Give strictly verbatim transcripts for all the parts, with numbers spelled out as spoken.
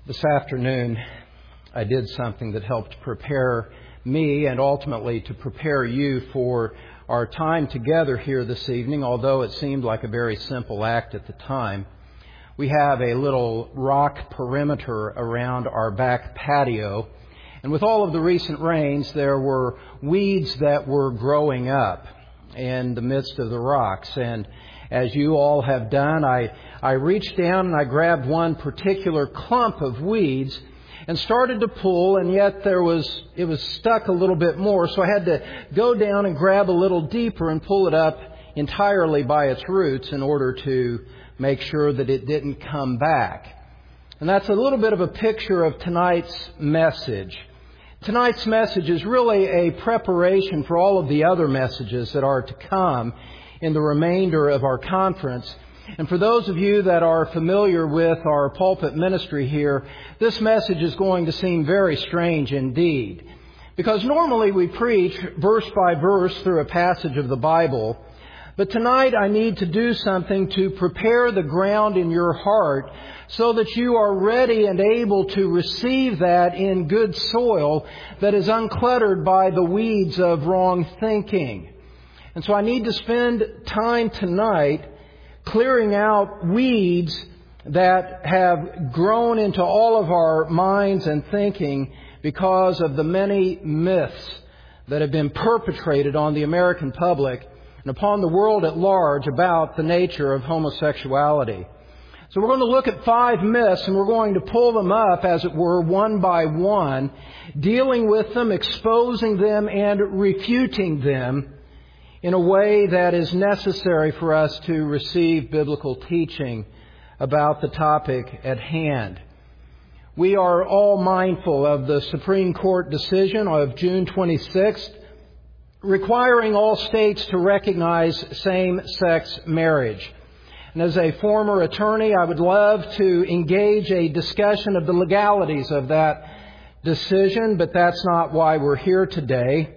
This afternoon, I did something that helped prepare me and ultimately to prepare you for our time together here this evening, although it seemed like a very simple act at the time. We have a little rock perimeter around our back patio, and with all of the recent rains, there were weeds that were growing up in the midst of the rocks. And as you all have done, I, I reached down and I grabbed one particular clump of weeds and started to pull, and yet there was it was stuck a little bit more, so I had to go down and grab a little deeper and pull it up entirely by its roots in order to make sure that it didn't come back. And that's a little bit of a picture of tonight's message. Tonight's message is really a preparation for all of the other messages that are to come in the remainder of our conference. And for those of you that are familiar with our pulpit ministry here, this message is going to seem very strange indeed. Because normally we preach verse by verse through a passage of the Bible. But tonight I need to do something to prepare the ground in your heart so that you are ready and able to receive that in good soil that is uncluttered by the weeds of wrong thinking. And so I need to spend time tonight clearing out weeds that have grown into all of our minds and thinking because of the many myths that have been perpetrated on the American public and upon the world at large about the nature of homosexuality. So we're going to look at five myths, and we're going to pull them up, as it were, one by one, dealing with them, exposing them, and refuting them in a way that is necessary for us to receive biblical teaching about the topic at hand. We are all mindful of the Supreme Court decision of June twenty-sixth, requiring all states to recognize same-sex marriage. And as a former attorney, I would love to engage a discussion of the legalities of that decision, but that's not why we're here today.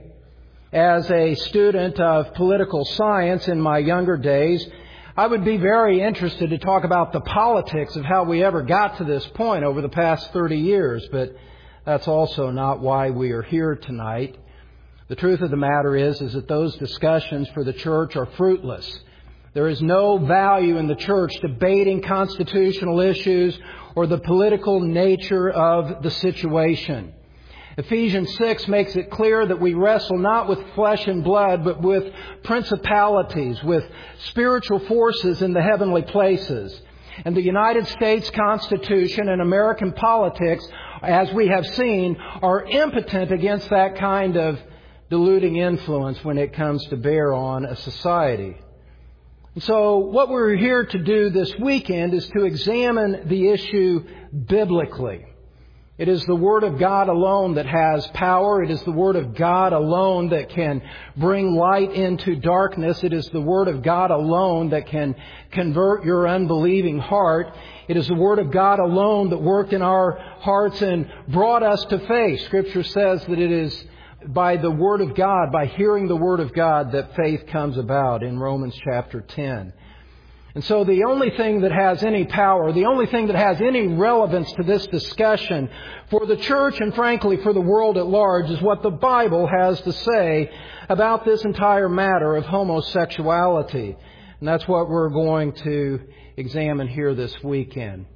As a student of political science in my younger days, I would be very interested to talk about the politics of how we ever got to this point over the past thirty years, but that's also not why we are here tonight. The truth of the matter is, is that those discussions for the church are fruitless. There is no value in the church debating constitutional issues or the political nature of the situation. Ephesians six makes it clear that we wrestle not with flesh and blood, but with principalities, with spiritual forces in the heavenly places. And the United States Constitution and American politics, as we have seen, are impotent against that kind of diluting influence when it comes to bear on a society. And so what we're here to do this weekend is to examine the issue biblically. It is the Word of God alone that has power. It is the Word of God alone that can bring light into darkness. It is the Word of God alone that can convert your unbelieving heart. It is the Word of God alone that worked in our hearts and brought us to faith. Scripture says that it is by the Word of God, by hearing the Word of God, that faith comes about in Romans chapter ten. And so the only thing that has any power, the only thing that has any relevance to this discussion for the church and frankly for the world at large is what the Bible has to say about this entire matter of homosexuality. And that's what we're going to examine here this weekend.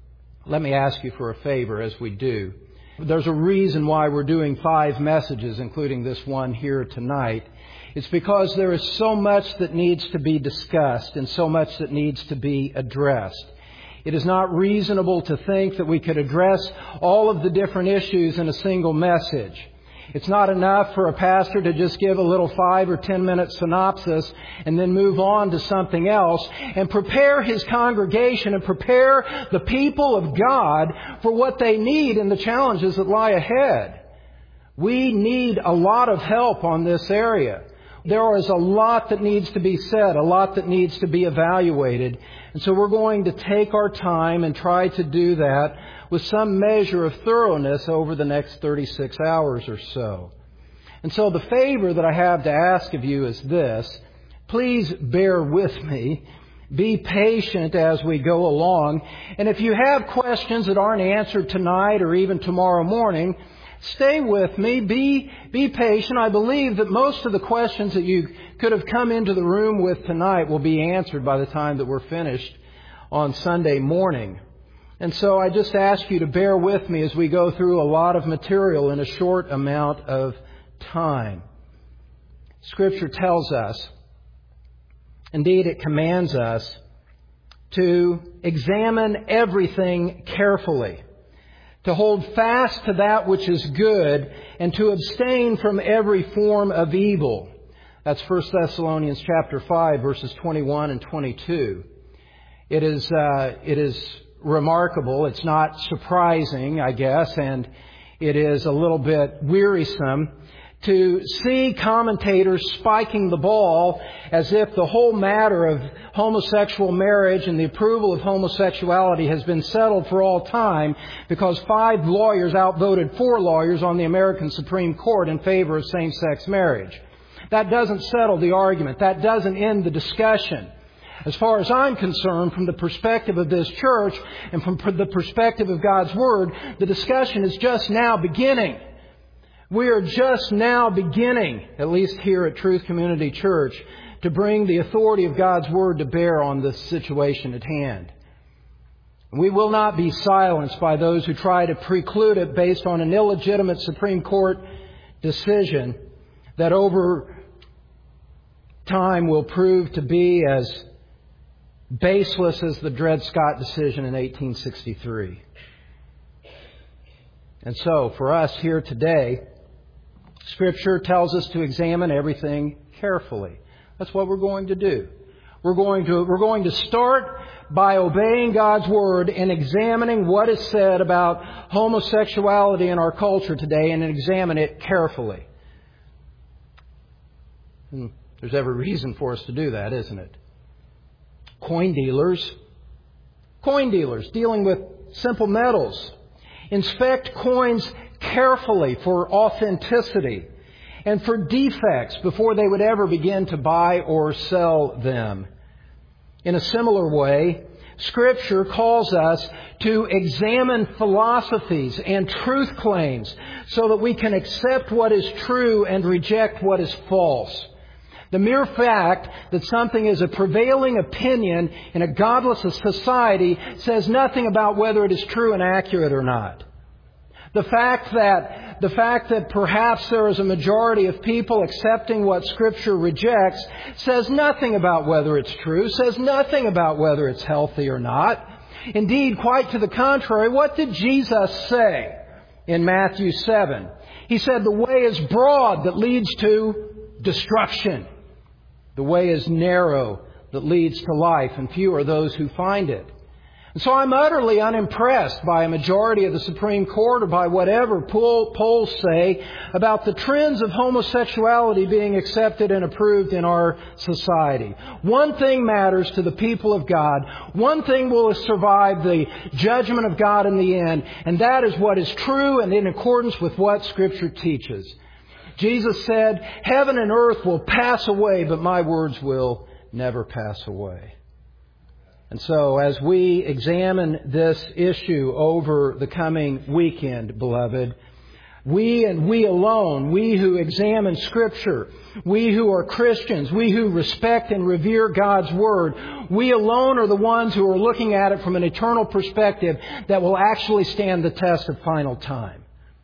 Let me ask you for a favor as we do. There's a reason why we're doing five messages, including this one here tonight. It's because there is so much that needs to be discussed and so much that needs to be addressed. It is not reasonable to think that we could address all of the different issues in a single message. It's not enough for a pastor to just give a little five or ten minute synopsis and then move on to something else and prepare his congregation and prepare the people of God for what they need and the challenges that lie ahead. We need a lot of help on this area. There is a lot that needs to be said, a lot that needs to be evaluated. And so we're going to take our time and try to do that with some measure of thoroughness over the next thirty-six hours or so. And so the favor that I have to ask of you is this. Please bear with me Be patient as we go along. And if you have questions that aren't answered tonight or even tomorrow morning, stay with me. Be, be patient. I believe that most of the questions that you could have come into the room with tonight will be answered by the time that we're finished on Sunday morning. And so I just ask you to bear with me as we go through a lot of material in a short amount of time. Scripture tells us, indeed it commands us, to examine everything carefully, to hold fast to that which is good, and to abstain from every form of evil. That's First Thessalonians chapter five, verses twenty-one and twenty-two. It is, uh, it is remarkable. It's not surprising, I guess, and it is a little bit wearisome to see commentators spiking the ball as if the whole matter of homosexual marriage and the approval of homosexuality has been settled for all time because five lawyers outvoted four lawyers on the American Supreme Court in favor of same-sex marriage. That doesn't settle the argument. That doesn't end the discussion. As far as I'm concerned, from the perspective of this church and from the perspective of God's Word, the discussion is just now beginning. We are just now beginning, at least here at Truth Community Church, to bring the authority of God's Word to bear on this situation at hand. We will not be silenced by those who try to preclude it based on an illegitimate Supreme Court decision that over time will prove to be as baseless as the Dred Scott decision in eighteen sixty-three. And so, for us here today, Scripture tells us to examine everything carefully. That's what we're going to do. We're going to, we're going to start by obeying God's Word and examining what is said about homosexuality in our culture today and examine it carefully. And there's every reason for us to do that, isn't it? Coin dealers, coin dealers dealing with simple metals, inspect coins carefully for authenticity and for defects before they would ever begin to buy or sell them. In a similar way, Scripture calls us to examine philosophies and truth claims so that we can accept what is true and reject what is false. The mere fact that something is a prevailing opinion in a godless society says nothing about whether it is true and accurate or not. The fact that, the fact that perhaps there is a majority of people accepting what Scripture rejects says nothing about whether it's true, says nothing about whether it's healthy or not. Indeed, quite to the contrary, what did Jesus say in Matthew seven? He said, "The way is broad that leads to destruction. The way is narrow that leads to life, and few are those who find it." And so I'm utterly unimpressed by a majority of the Supreme Court or by whatever polls say about the trends of homosexuality being accepted and approved in our society. One thing matters to the people of God. One thing will survive the judgment of God in the end, and that is what is true and in accordance with what Scripture teaches. Jesus said, "Heaven and earth will pass away, but my words will never pass away." And so, as we examine this issue over the coming weekend, beloved, we and we alone, we who examine Scripture, we who are Christians, we who respect and revere God's Word, we alone are the ones who are looking at it from an eternal perspective that will actually stand the test of final time.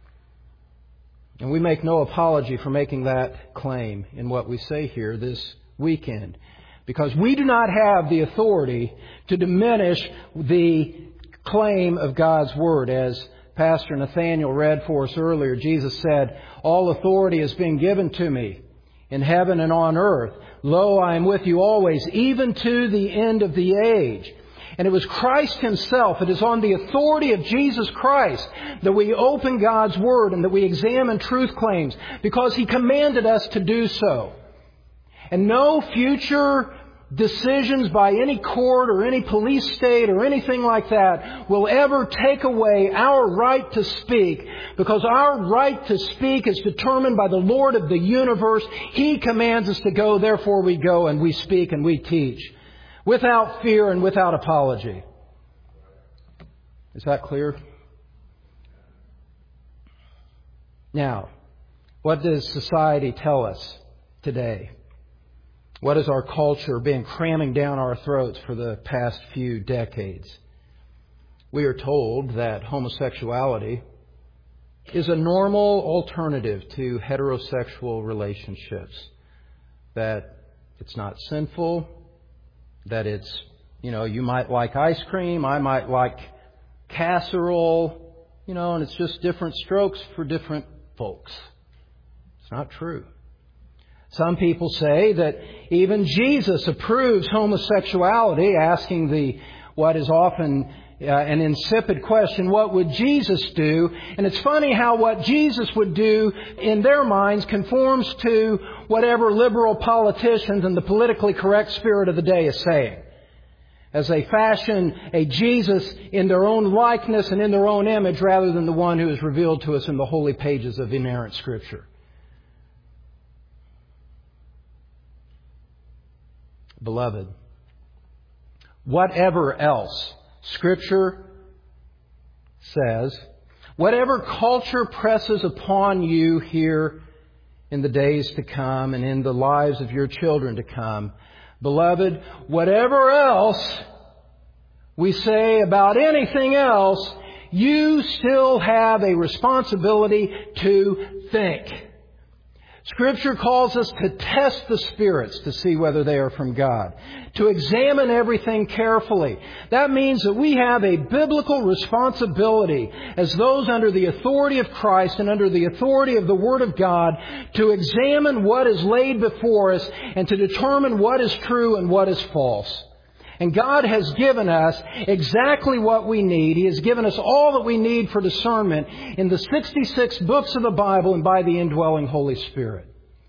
And we make no apology for making that claim in what we say here this weekend, because we do not have the authority to diminish the claim of God's Word. As Pastor Nathaniel read for us earlier, Jesus said, "All authority has been given to me in heaven and on earth. Lo, I am with you always, even to the end of the age." And it was Christ Himself. It is on the authority of Jesus Christ that we open God's Word and that we examine truth claims, because He commanded us to do so. And no future decisions by any court or any police state or anything like that will ever take away our right to speak, because our right to speak is determined by the Lord of the universe. He commands us to go, therefore we go and we speak and we teach. without fear and without apology. Is that clear? Now, what does society tell us today? What has our culture been cramming down our throats for the past few decades? We are told that homosexuality is a normal alternative to heterosexual relationships. That it's not sinful, that it's, you know, you might like ice cream, I might like casserole, you know, and it's just different strokes for different folks. It's not true. Some people say that even Jesus approves homosexuality, asking the what is often uh, an insipid question, what would Jesus do? And it's funny how what Jesus would do in their minds conforms to whatever liberal politicians and the politically correct spirit of the day is saying, as they fashion a Jesus in their own likeness and in their own image rather than the one who is revealed to us in the holy pages of inerrant Scripture. Beloved, whatever else Scripture says, whatever culture presses upon you here in the days to come and in the lives of your children to come, beloved, whatever else we say about anything else, you still have a responsibility to think. Scripture calls us to test the spirits to see whether they are from God, to examine everything carefully. That means that we have a biblical responsibility as those under the authority of Christ and under the authority of the Word of God to examine what is laid before us and to determine what is true and what is false. And God has given us exactly what we need. He has given us all that we need for discernment in the sixty-six books of the Bible and by the indwelling Holy Spirit.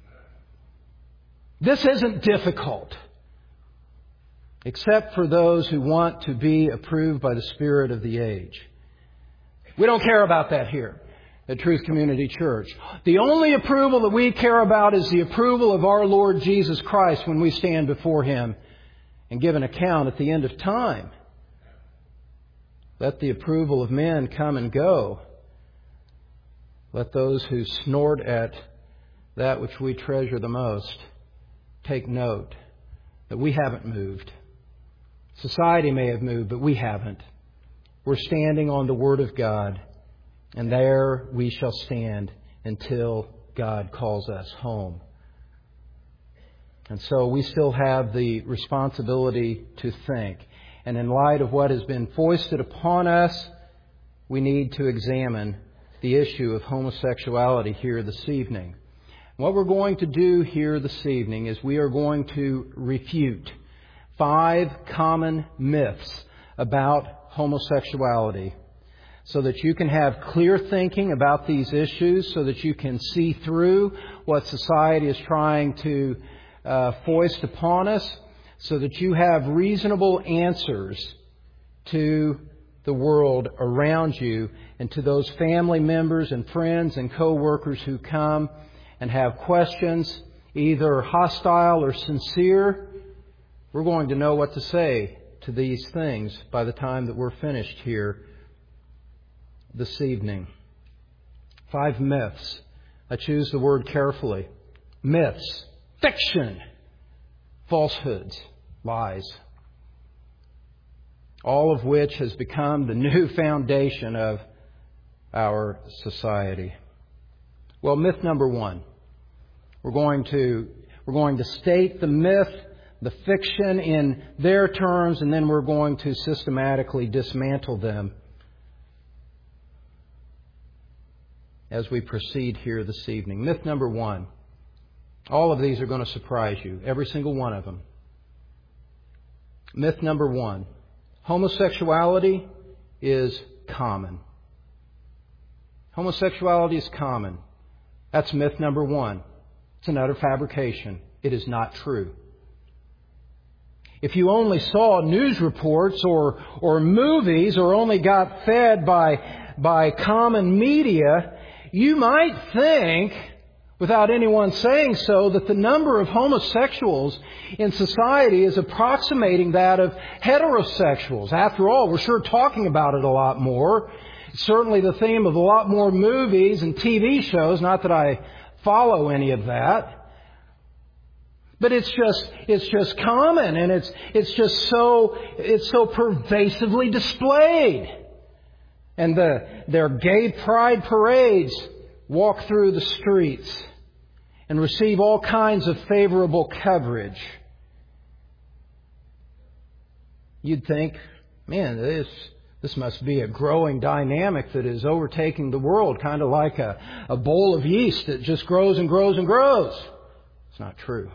This isn't difficult, except for those who want to be approved by the spirit of the age. We don't care about that here at Truth Community Church. The only approval that we care about is the approval of our Lord Jesus Christ when we stand before Him and give an account at the end of time. Let the approval of men come and go. Let those who snort at that which we treasure the most take note that we haven't moved. Society may have moved, but we haven't. We're standing on the Word of God, and there we shall stand until God calls us home. And so we still have the responsibility to think. And in light of what has been foisted upon us, we need to examine the issue of homosexuality here this evening. What we're going to do here this evening is we are going to refute five common myths about homosexuality so that you can have clear thinking about these issues, so that you can see through what society is trying to Uh, foist upon us, so that you have reasonable answers to the world around you and to those family members and friends and co-workers who come and have questions, either hostile or sincere. We're going to know what to say to these things by the time that we're finished here this evening. Five myths. I choose the word carefully. Myths. Fiction, falsehoods, lies, all of which has become the new foundation of our society. Well, myth number one. We're going to we're going to state the myth, the fiction in their terms, and then we're going to systematically dismantle them as we proceed here this evening. Myth number one. All of these are going to surprise you, every single one of them. Myth number one. Homosexuality is common. Homosexuality is common. That's myth number one. It's an utter fabrication. It is not true. If you only saw news reports or, or movies or only got fed by, by common media, you might think, without anyone saying so, that the number of homosexuals in society is approximating that of heterosexuals. After all, we're sure talking about it a lot more. It's certainly the theme of a lot more movies and T V shows, not that I follow any of that. But it's just, it's just common, and it's, it's just so, it's so pervasively displayed. And the, their gay pride parades walk through the streets and receive all kinds of favorable coverage. You'd think, man, this, this must be a growing dynamic that is overtaking the world, kind of like a, a bowl of yeast that just grows and grows and grows. It's not true.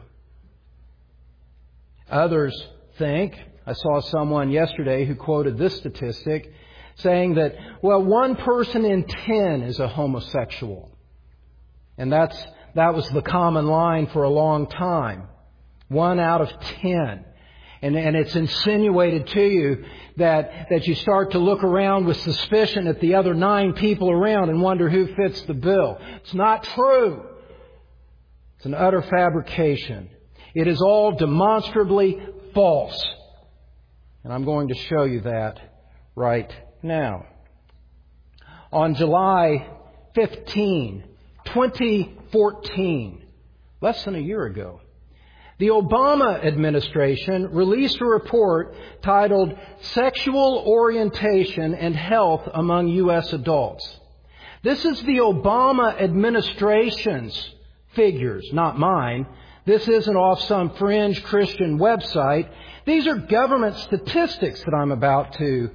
Others think, I saw someone yesterday who quoted this statistic, saying that, well, one person in ten is a homosexual. And that's that was the common line for a long time. One out of ten. And, and it's insinuated to you that, that you start to look around with suspicion at the other nine people around and wonder who fits the bill. It's not true. It's an utter fabrication. It is all demonstrably false. And I'm going to show you that right now. On July fifteenth, twenty fourteen, less than a year ago, the Obama administration released a report titled Sexual Orientation and Health Among U S Adults. This is the Obama administration's figures, not mine. This isn't off some fringe Christian website. These are government statistics that I'm about to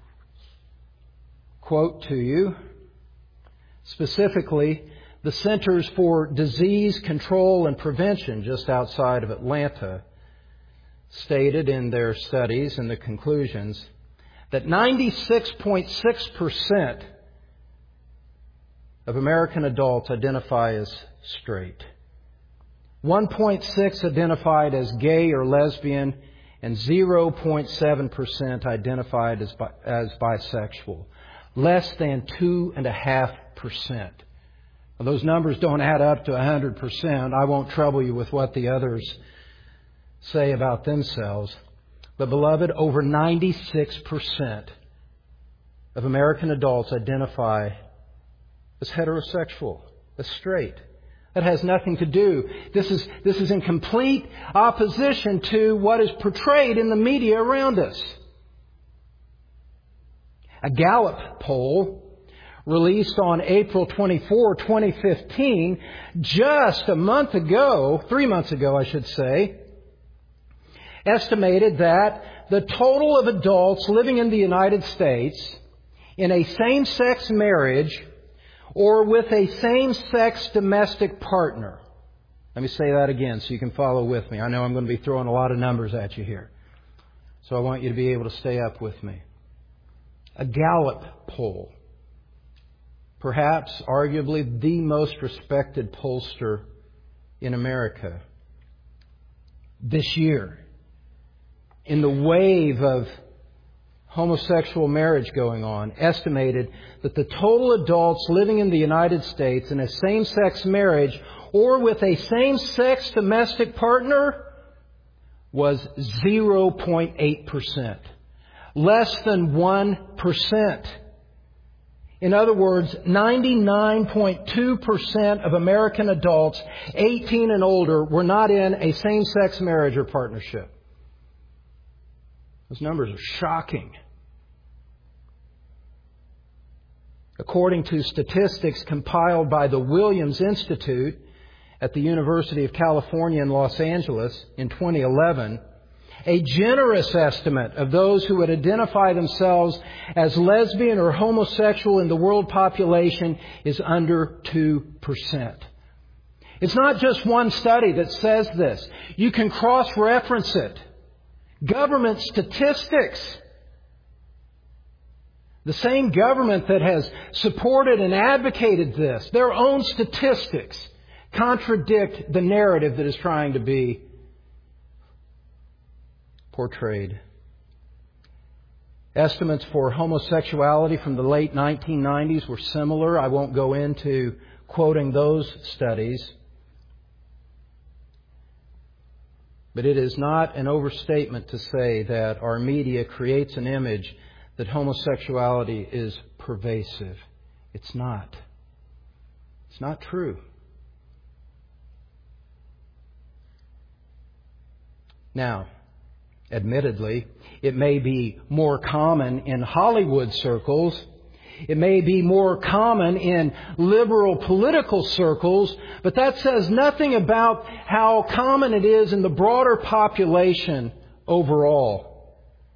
quote to you. Specifically, the Centers for Disease Control and Prevention, just outside of Atlanta, stated in their studies and the conclusions that ninety-six point six percent of American adults identify as straight. one point six identified as gay or lesbian, and zero point seven percent identified as, bi- as bisexual. Less than two point five percent. Now, those numbers don't add up to one hundred percent. I won't trouble you with what the others say about themselves. But beloved, over ninety-six percent of American adults identify as heterosexual, as straight. That has nothing to do. This is, this is in complete opposition to what is portrayed in the media around us. A Gallup poll released on April twenty-fourth, twenty fifteen, just a month ago, three months ago, I should say, estimated that the total of adults living in the United States in a same-sex marriage or with a same-sex domestic partner. Let me say that again so you can follow with me. I know I'm going to be throwing a lot of numbers at you here, so I want you to be able to stay up with me. A Gallup poll, perhaps arguably the most respected pollster in America, this year, in the wave of homosexual marriage going on, estimated that the total adults living in the United States in a same-sex marriage or with a same-sex domestic partner was zero point eight percent. Less than one percent. In other words, ninety-nine point two percent of American adults eighteen and older were not in a same-sex marriage or partnership. Those numbers are shocking. According to statistics compiled by the Williams Institute at the University of California in Los Angeles in twenty eleven, a generous estimate of those who would identify themselves as lesbian or homosexual in the world population is under two percent. It's not just one study that says this. You can cross-reference it. Government statistics. The same government that has supported and advocated this, their own statistics contradict the narrative that is trying to be portrayed. Estimates for homosexuality from the late nineteen nineties were similar. I won't go into quoting those studies. But it is not an overstatement to say that our media creates an image that homosexuality is pervasive. It's not. It's not true. Now, admittedly, it may be more common in Hollywood circles. It may be more common in liberal political circles, but that says nothing about how common it is in the broader population overall.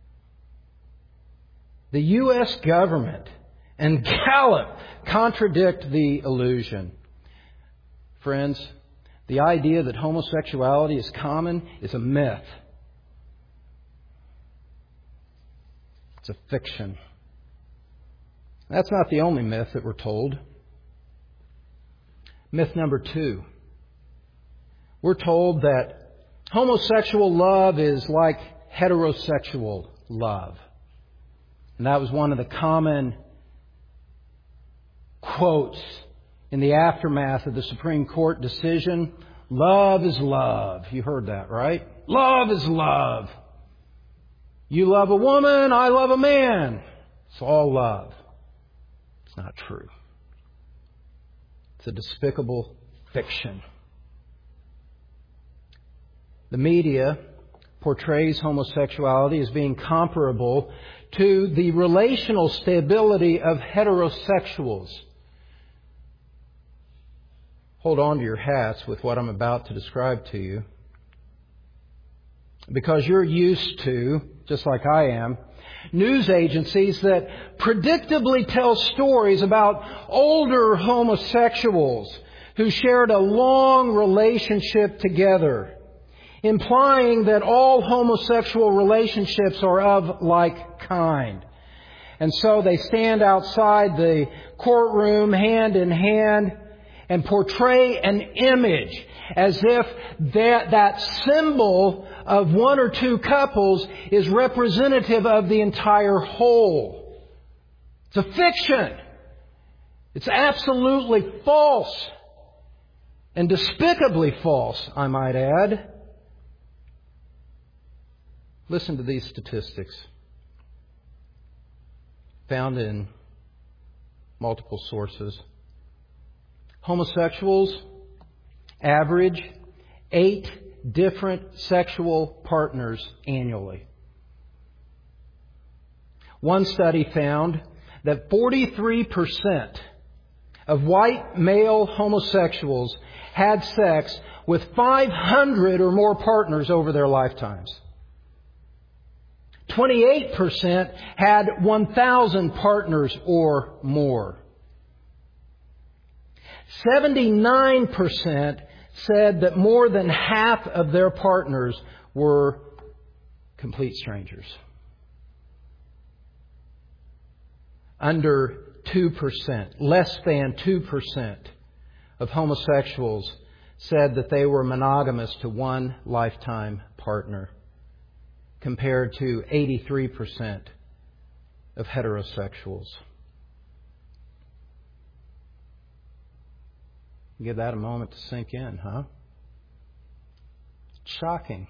The U S government and Gallup contradict the illusion. Friends, the idea that homosexuality is common is a myth. It's a fiction. That's not the only myth that we're told. Myth number two. We're told that homosexual love is like heterosexual love. And that was one of the common quotes in the aftermath of the Supreme Court decision. Love is love. You heard that, right? Love is love. You love a woman, I love a man. It's all love. It's not true. It's a despicable fiction. The media portrays homosexuality as being comparable to the relational stability of heterosexuals. Hold on to your hats with what I'm about to describe to you. Because you're used to, just like I am, news agencies that predictably tell stories about older homosexuals who shared a long relationship together, implying that all homosexual relationships are of like kind. And so they stand outside the courtroom hand in hand and portray an image as if that, that symbol of one or two couples is representative of the entire whole. It's a fiction. It's absolutely false. And despicably false, I might add. Listen to these statistics found in multiple sources. Homosexuals average eight different sexual partners annually. One study found that forty-three percent of white male homosexuals had sex with five hundred or more partners over their lifetimes. twenty-eight percent had one thousand partners or more. seventy-nine percent said that more than half of their partners were complete strangers. Under two percent, less than two percent of homosexuals said that they were monogamous to one lifetime partner, compared to eighty-three percent of heterosexuals. Give that a moment to sink in, huh? It's shocking.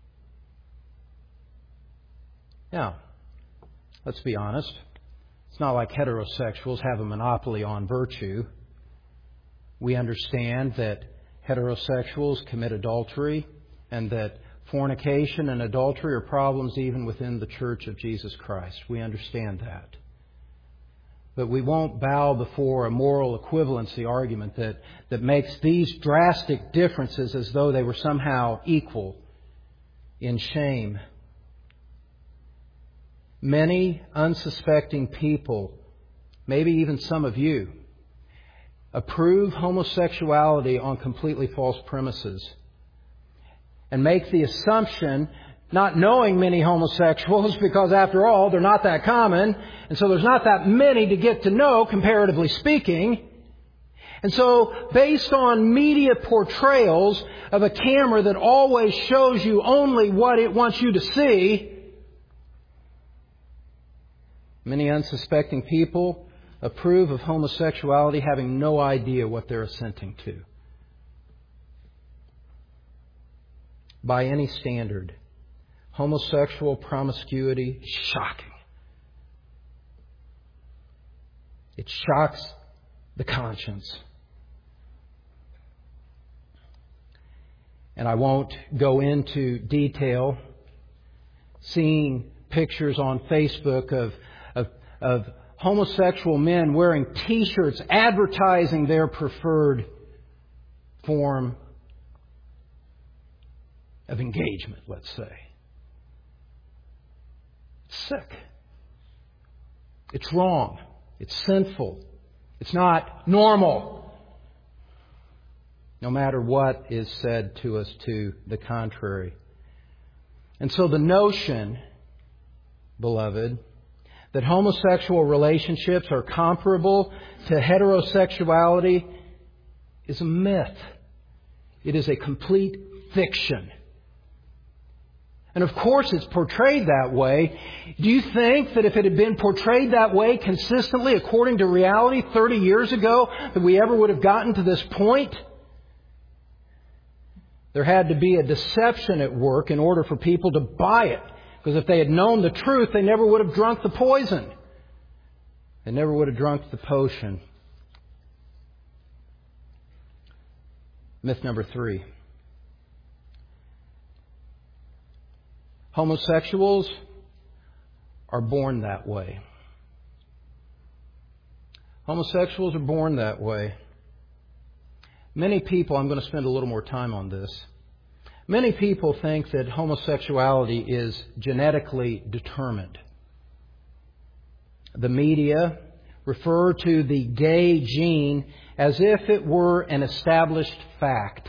Now, let's be honest. It's not like heterosexuals have a monopoly on virtue. We understand that heterosexuals commit adultery and that fornication and adultery are problems even within the Church of Jesus Christ. We understand that. But we won't bow before a moral equivalency argument that, that makes these drastic differences as though they were somehow equal in shame. Many unsuspecting people, maybe even some of you, approve homosexuality on completely false premises and make the assumption, not knowing many homosexuals, because after all, they're not that common, and so there's not that many to get to know, comparatively speaking. And so, based on media portrayals of a camera that always shows you only what it wants you to see, many unsuspecting people approve of homosexuality having no idea what they're assenting to. By any standard, homosexual promiscuity is shocking. It shocks the conscience. And I won't go into detail seeing pictures on Facebook of, of, of homosexual men wearing T-shirts advertising their preferred form of engagement, let's say. It's sick. It's wrong. It's sinful. It's not normal. No matter what is said to us to the contrary. And so the notion, beloved, that homosexual relationships are comparable to heterosexuality is a myth. It is a complete fiction. And of course it's portrayed that way. Do you think that if it had been portrayed that way consistently according to reality thirty years ago, that we ever would have gotten to this point? There had to be a deception at work in order for people to buy it. Because if they had known the truth, they never would have drunk the poison. They never would have drunk the potion. Myth number three. Homosexuals are born that way. Homosexuals are born that way. Many people, I'm going to spend a little more time on this. Many people think that homosexuality is genetically determined. The media refer to the gay gene as if it were an established fact.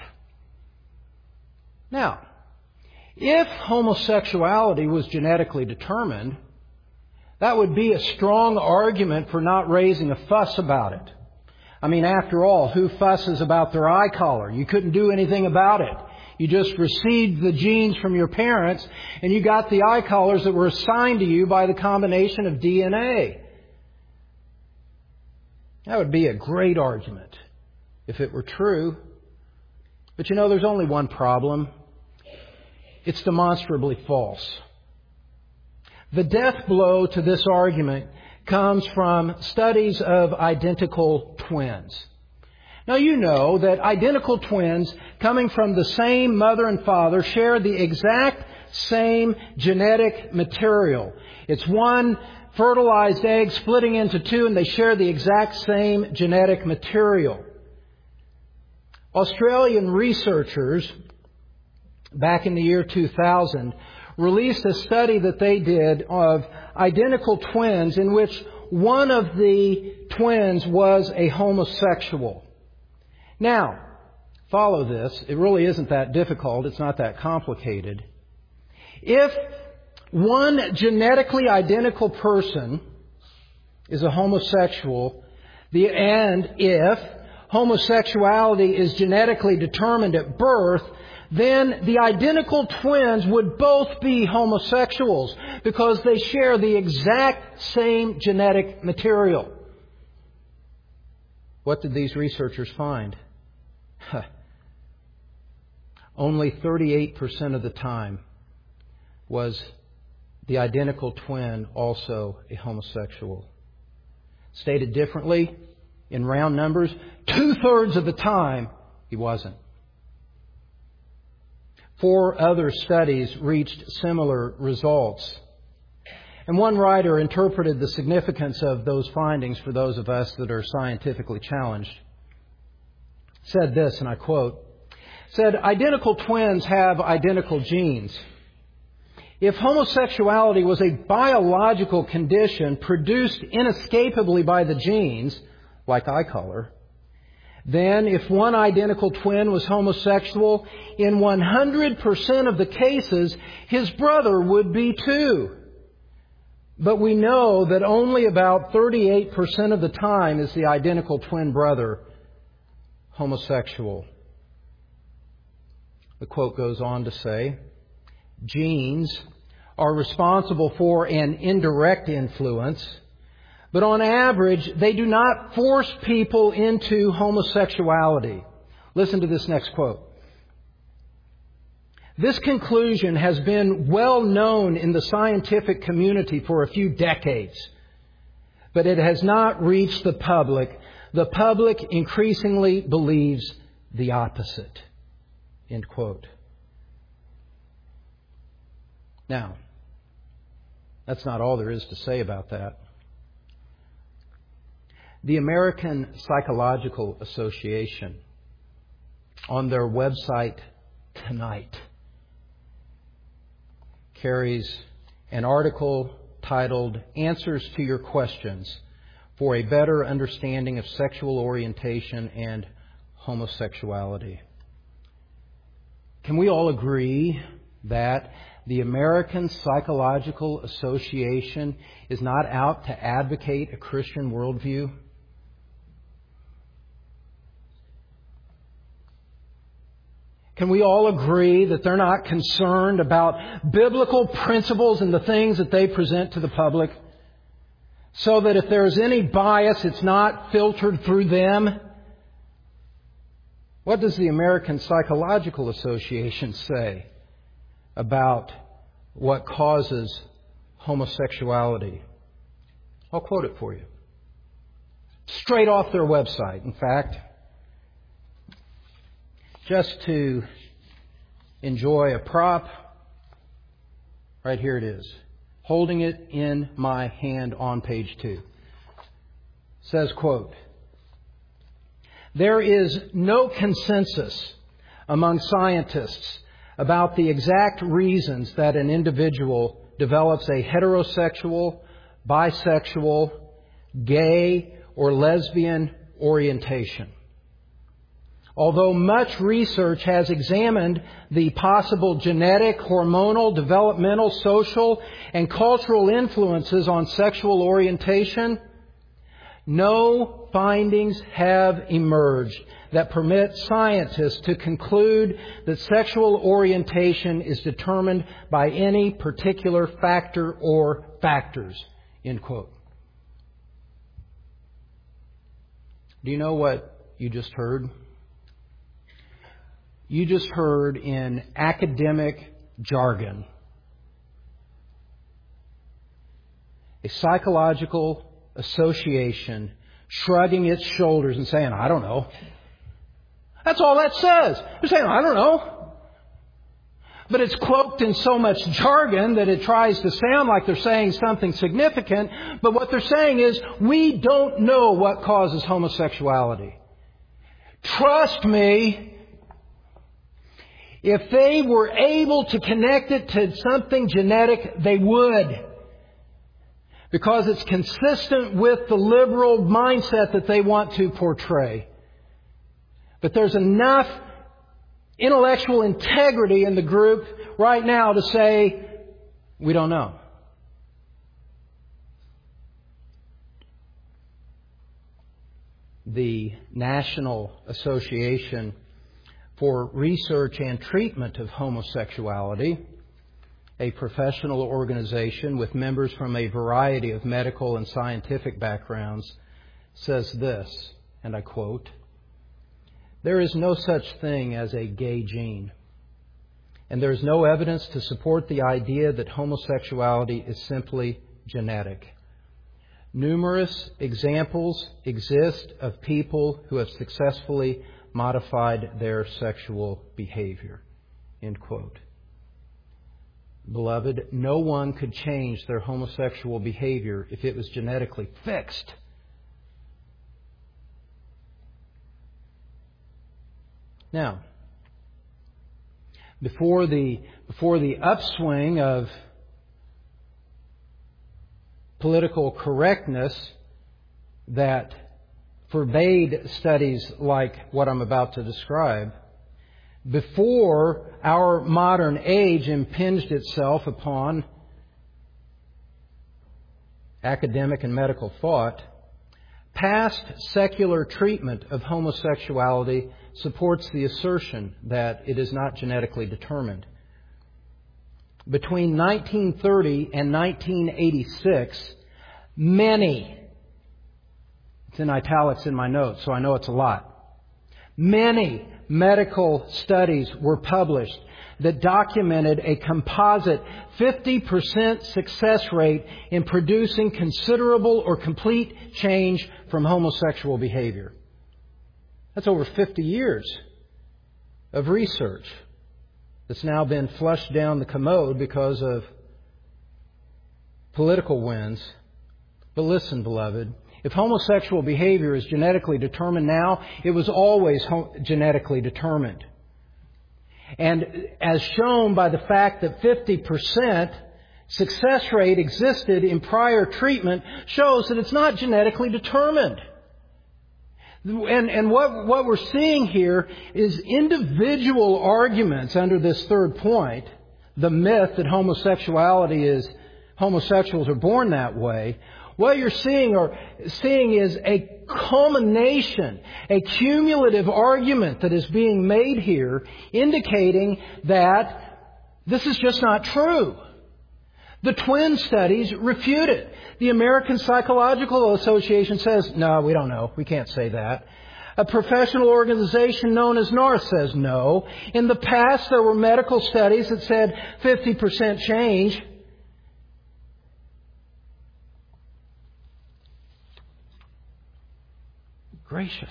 Now, if homosexuality was genetically determined, that would be a strong argument for not raising a fuss about it. I mean, after all, who fusses about their eye color? You couldn't do anything about it. You just received the genes from your parents and you got the eye colors that were assigned to you by the combination of D N A. That would be a great argument if it were true. But you know, there's only one problem. It's demonstrably false. The death blow to this argument comes from studies of identical twins. Now you know that identical twins coming from the same mother and father share the exact same genetic material. It's one fertilized egg splitting into two, and they share the exact same genetic material. Australian researchers back in the year two thousand, released a study that they did of identical twins in which one of the twins was a homosexual. Now, follow this. It really isn't that difficult. It's not that complicated. If one genetically identical person is a homosexual, the, and if homosexuality is genetically determined at birth, then the identical twins would both be homosexuals because they share the exact same genetic material. What did these researchers find? Only thirty-eight percent of the time was the identical twin also a homosexual. Stated differently, in round numbers, two-thirds of the time he wasn't. Four other studies reached similar results. And one writer interpreted the significance of those findings for those of us that are scientifically challenged. Said this, and I quote, said, identical twins have identical genes. If homosexuality was a biological condition produced inescapably by the genes, like eye color, then if one identical twin was homosexual, in one hundred percent of the cases, his brother would be too. But we know that only about thirty-eight percent of the time is the identical twin brother homosexual. The quote goes on to say, genes are responsible for an indirect influence, But on average, they do not force people into homosexuality. Listen to this next quote. This conclusion has been well known in the scientific community for a few decades, but it has not reached the public. The public increasingly believes the opposite. End quote. Now, that's not all there is to say about that. The American Psychological Association, on their website tonight, carries an article titled Answers to Your Questions for a Better Understanding of Sexual Orientation and Homosexuality. Can we all agree that the American Psychological Association is not out to advocate a Christian worldview? Can we all agree that they're not concerned about biblical principles and the things that they present to the public, so that if there's any bias, it's not filtered through them? What does the American Psychological Association say about what causes homosexuality? I'll quote it for you. Straight off their website, in fact. Just to enjoy a prop, right here it is. Holding it in my hand on page two. Says, quote, there is no consensus among scientists about the exact reasons that an individual develops a heterosexual, bisexual, gay, or lesbian orientation. Although much research has examined the possible genetic, hormonal, developmental, social, and cultural influences on sexual orientation, no findings have emerged that permit scientists to conclude that sexual orientation is determined by any particular factor or factors. End quote. Do you know what you just heard? You just heard in academic jargon a psychological association shrugging its shoulders and saying, I don't know. That's all that says. They're saying, I don't know. But it's cloaked in so much jargon that it tries to sound like they're saying something significant. But what they're saying is, we don't know what causes homosexuality. Trust me, if they were able to connect it to something genetic, they would. Because it's consistent with the liberal mindset that they want to portray. But there's enough intellectual integrity in the group right now to say, we don't know. The National Association for Research and Treatment of Homosexuality, a professional organization with members from a variety of medical and scientific backgrounds, says this, and I quote, there is no such thing as a gay gene, and there is no evidence to support the idea that homosexuality is simply genetic. Numerous examples exist of people who have successfully modified their sexual behavior. End quote. Beloved, no one could change their homosexual behavior if it was genetically fixed. Now, before the, before the upswing of political correctness that forbade studies like what I'm about to describe, before our modern age impinged itself upon academic and medical thought, past secular treatment of homosexuality supports the assertion that it is not genetically determined. Between nineteen thirty and nineteen eighty-six, many, It's in italics in my notes, so I know it's a lot. Many medical studies were published that documented a composite fifty percent success rate in producing considerable or complete change from homosexual behavior. That's over fifty years of research that's now been flushed down the commode because of political winds. But listen, beloved, if homosexual behavior is genetically determined now, it was always ho- genetically determined. And as shown by the fact that fifty percent success rate existed in prior treatment shows that it's not genetically determined. And, and what, what we're seeing here is individual arguments under this third point, the myth that homosexuality is, homosexuals are born that way. What you're seeing or seeing is a culmination, a cumulative argument that is being made here, indicating that this is just not true. The twin studies refute it. The American Psychological Association says, no, we don't know. We can't say that. A professional organization known as NARTH says no. In the past, there were medical studies that said fifty percent change. Gracious.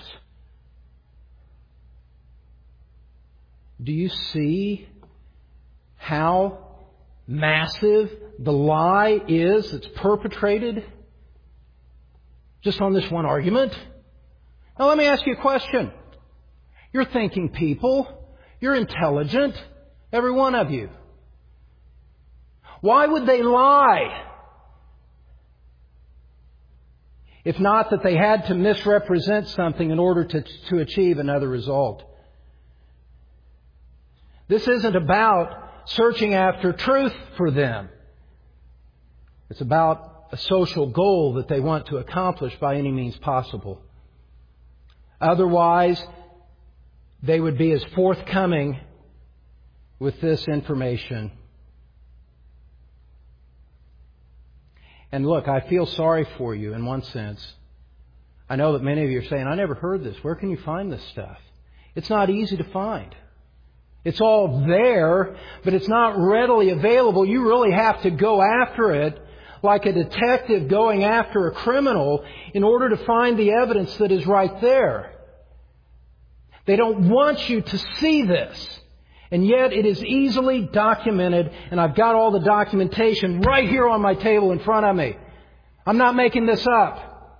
Do you see how massive the lie is that's perpetrated just on this one argument? Now let me ask you a question. You're thinking people. You're intelligent. Every one of you. Why would they lie? If not that they had to misrepresent something in order to, to achieve another result. This isn't about searching after truth for them. It's about a social goal that they want to accomplish by any means possible. Otherwise, they would be as forthcoming with this information. And look, I feel sorry for you in one sense. I know that many of you are saying, I never heard this. Where can you find this stuff? It's not easy to find. It's all there, but it's not readily available. You really have to go after it like a detective going after a criminal in order to find the evidence that is right there. They don't want you to see this. And yet it is easily documented, and I've got all the documentation right here on my table in front of me. I'm not making this up.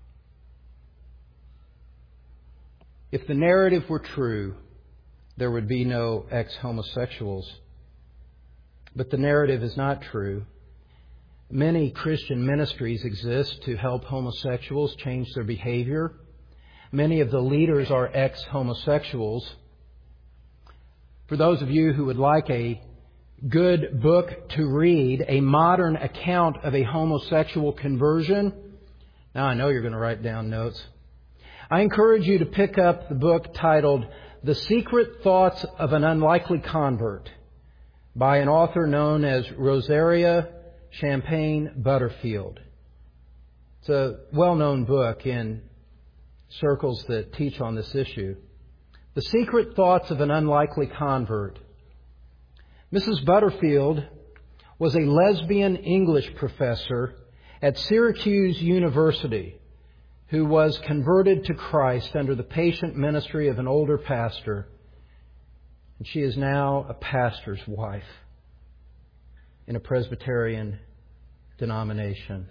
If the narrative were true, there would be no ex-homosexuals. But the narrative is not true. Many Christian ministries exist to help homosexuals change their behavior. Many of the leaders are ex-homosexuals. For those of you who would like a good book to read, a modern account of a homosexual conversion, now I know you're going to write down notes. I encourage you to pick up the book titled The Secret Thoughts of an Unlikely Convert by an author known as Rosaria Champagne Butterfield. It's a well-known book in circles that teach on this issue. The Secret Thoughts of an Unlikely Convert. Missus Butterfield was a lesbian English professor at Syracuse University who was converted to Christ under the patient ministry of an older pastor. And she is now a pastor's wife in a Presbyterian denomination.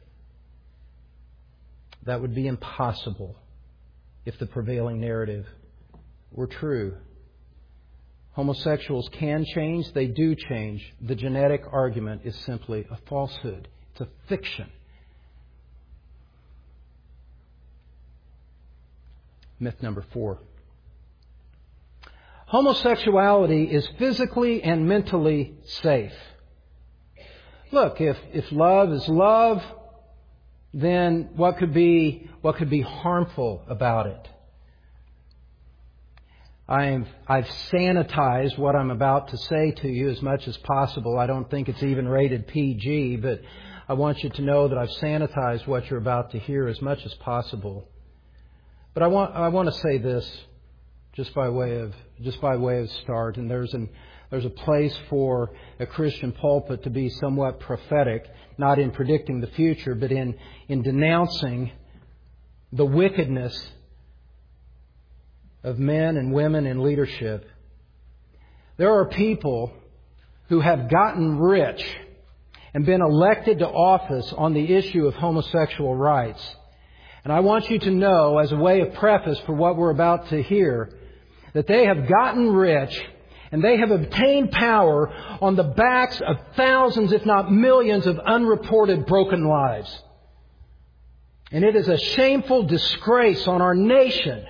That would be impossible if the prevailing narrative were true. Homosexuals can change. They do change. The genetic argument is simply a falsehood. It's a fiction. Myth number four. Homosexuality is physically and mentally safe. Look, if, if love is love, then what could be, what could be harmful about it? I've, I've sanitized what I'm about to say to you as much as possible. I don't think it's even rated P G, but I want you to know that I've sanitized what you're about to hear as much as possible. But I want I want to say this just by way of just by way of start, and there's an there's a place for a Christian pulpit to be somewhat prophetic, not in predicting the future, but in in denouncing the wickedness of men and women in leadership. There are people who have gotten rich and been elected to office on the issue of homosexual rights. And I want you to know, as a way of preface for what we're about to hear, that they have gotten rich and they have obtained power on the backs of thousands, if not millions, of unreported broken lives. And it is a shameful disgrace on our nation.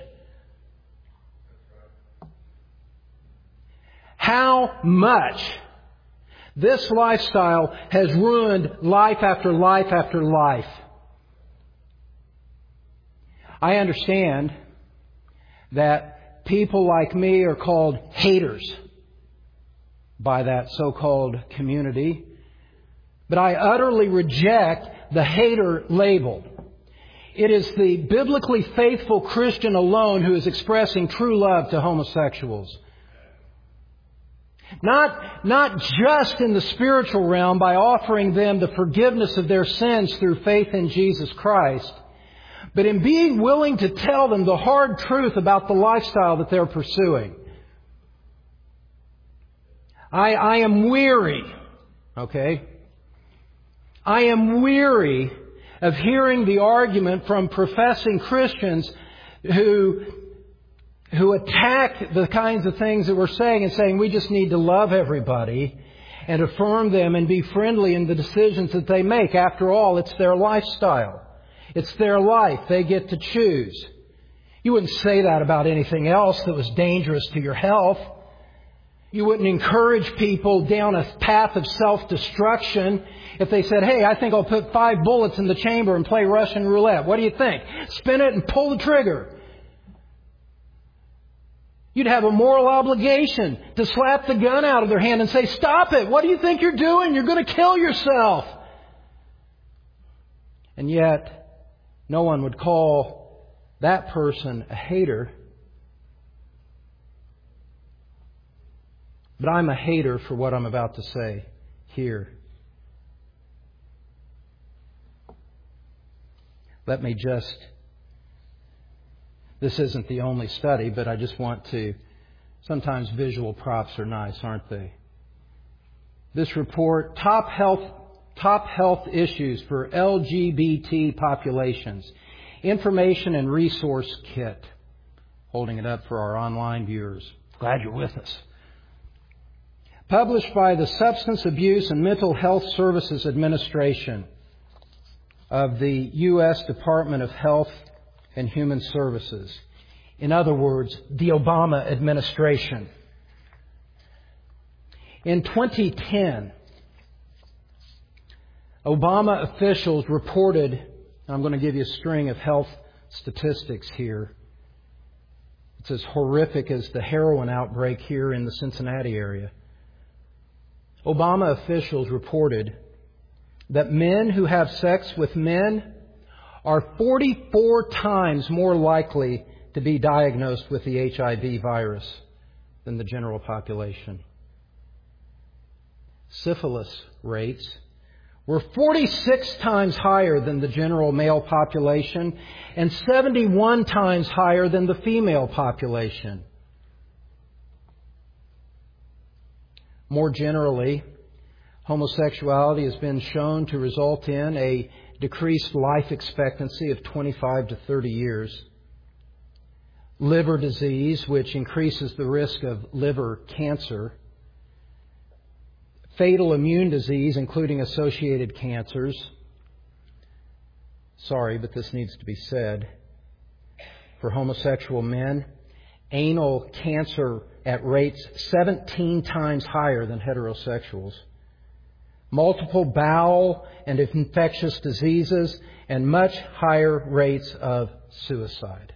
How much this lifestyle has ruined life after life after life. I understand that people like me are called haters by that so-called community, but I utterly reject the hater label. It is the biblically faithful Christian alone who is expressing true love to homosexuals. Not, not just in the spiritual realm by offering them the forgiveness of their sins through faith in Jesus Christ, but in being willing to tell them the hard truth about the lifestyle that they're pursuing. I, I am weary, okay? I am weary of hearing the argument from professing Christians who who attack the kinds of things that we're saying and saying we just need to love everybody and affirm them and be friendly in the decisions that they make. After all, it's their lifestyle. It's their life. They get to choose. You wouldn't say that about anything else that was dangerous to your health. You wouldn't encourage people down a path of self-destruction if they said, hey, I think I'll put five bullets in the chamber and play Russian roulette. What do you think? Spin it and pull the trigger. You'd have a moral obligation to slap the gun out of their hand and say, stop it. What do you think you're doing? You're going to kill yourself. And yet, no one would call that person a hater. But I'm a hater for what I'm about to say here. Let me just... This isn't the only study, but I just want to... Sometimes visual props are nice, aren't they? This report, Top Health, top health Issues for L G B T Populations. Information and Resource Kit. Holding it up for our online viewers. Glad you're with us. Published by the Substance Abuse and Mental Health Services Administration of the U S Department of Health and Human Services. In other words, the Obama administration. In twenty ten, Obama officials reported, I'm going to give you a string of health statistics here. It's as horrific as the heroin outbreak here in the Cincinnati area. Obama officials reported that men who have sex with men are forty-four times more likely to be diagnosed with the H I V virus than the general population. Syphilis rates were forty-six times higher than the general male population and seventy-one times higher than the female population. More generally, homosexuality has been shown to result in a decreased life expectancy of twenty-five to thirty years. Liver disease, which increases the risk of liver cancer. Fatal immune disease, including associated cancers. Sorry, but this needs to be said. For homosexual men, anal cancer at rates seventeen times higher than heterosexuals. Multiple bowel and infectious diseases, and much higher rates of suicide.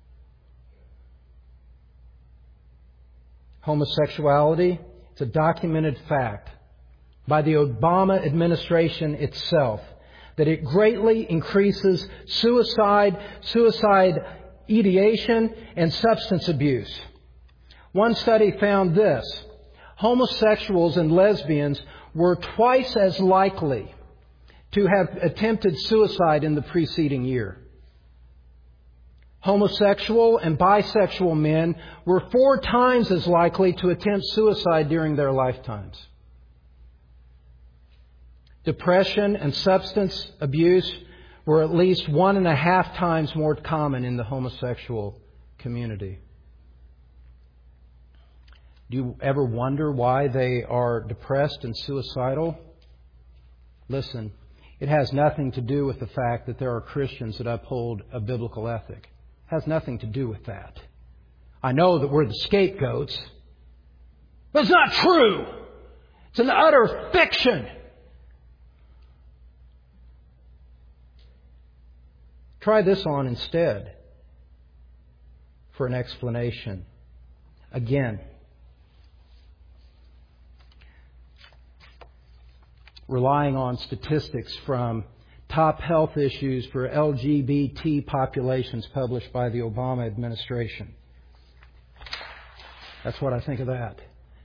Homosexuality, it's a documented fact by the Obama administration itself, that it greatly increases suicide, suicide ideation, and substance abuse. One study found this: homosexuals and lesbians were twice as likely to have attempted suicide in the preceding year. Homosexual and bisexual men were four times as likely to attempt suicide during their lifetimes. Depression and substance abuse were at least one and a half times more common in the homosexual community. Do you ever wonder why they are depressed and suicidal? Listen, it has nothing to do with the fact that there are Christians that uphold a biblical ethic. It has nothing to do with that. I know that we're the scapegoats, but it's not true. It's an utter fiction. Try this on instead for an explanation. Again, relying on statistics from Top Health Issues for L G B T Populations published by the Obama administration. That's what I think of that.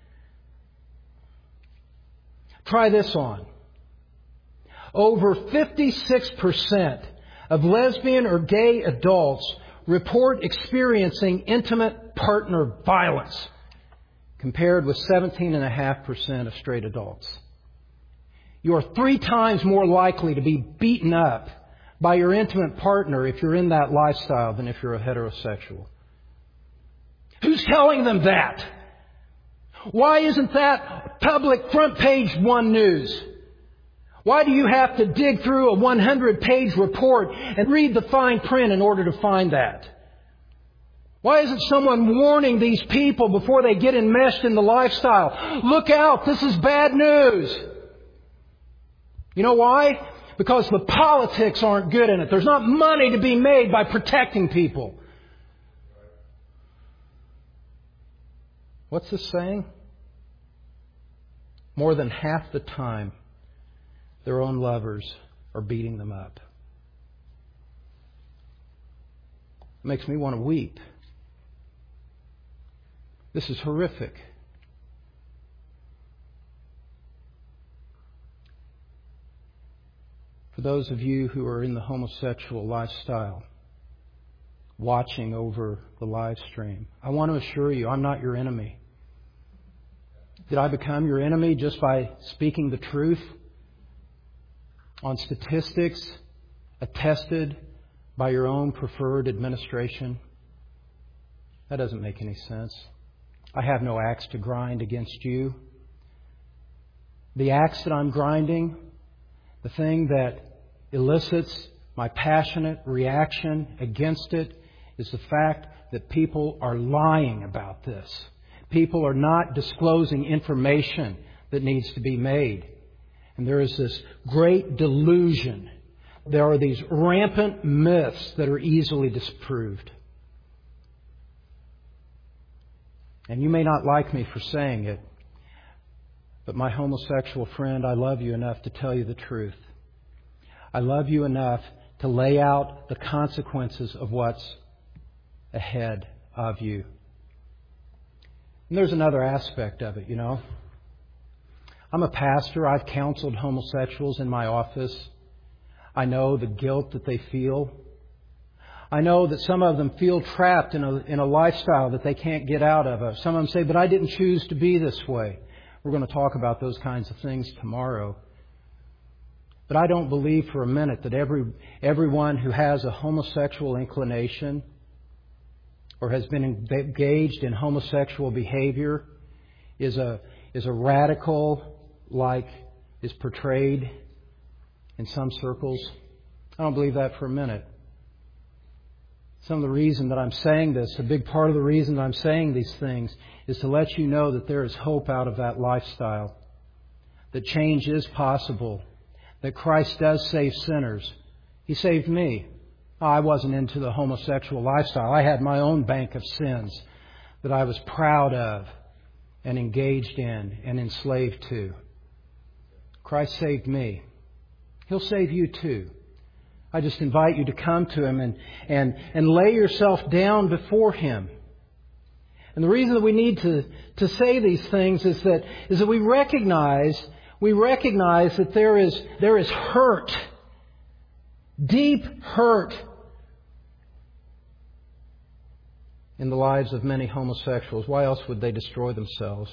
Try this on. Over fifty-six percent of lesbian or gay adults report experiencing intimate partner violence, compared with seventeen point five percent of straight adults. You are three times more likely to be beaten up by your intimate partner if you're in that lifestyle than if you're a heterosexual. Who's telling them that? Why isn't that public front page one news? Why do you have to dig through a one hundred page report and read the fine print in order to find that? Why isn't someone warning these people before they get enmeshed in the lifestyle? Look out, this is bad news. You know why? Because the politics aren't good in it. There's not money to be made by protecting people. What's this saying? More than half the time, their own lovers are beating them up. It makes me want to weep. This is horrific. For those of you who are in the homosexual lifestyle, watching over the live stream, I want to assure you, I'm not your enemy. Did I become your enemy just by speaking the truth on statistics attested by your own preferred administration? That doesn't make any sense. I have no axe to grind against you. The axe that I'm grinding, the thing that elicits my passionate reaction against it, is the fact that people are lying about this. People are not disclosing information that needs to be made. And there is this great delusion. There are these rampant myths that are easily disproved. And you may not like me for saying it, but my homosexual friend, I love you enough to tell you the truth. I love you enough to lay out the consequences of what's ahead of you. And there's another aspect of it, you know. I'm a pastor. I've counseled homosexuals in my office. I know the guilt that they feel. I know that some of them feel trapped in a, in a lifestyle that they can't get out of. Some of them say, but I didn't choose to be this way. We're going to talk about those kinds of things tomorrow. But I don't believe for a minute that every everyone who has a homosexual inclination or has been engaged in homosexual behavior is a is a radical like is portrayed in some circles. I don't believe that for a minute. Some of the reason that I'm saying this, a big part of the reason that I'm saying these things, is to let you know that there is hope out of that lifestyle, that change is possible, that Christ does save sinners. He saved me. I wasn't into the homosexual lifestyle. I had my own bank of sins that I was proud of and engaged in and enslaved to. Christ saved me. He'll save you too. I just invite you to come to Him and, and, and lay yourself down before Him. And the reason that we need to, to say these things is that, is that we recognize, we recognize that there is, there is hurt, deep hurt in the lives of many homosexuals. Why else would they destroy themselves?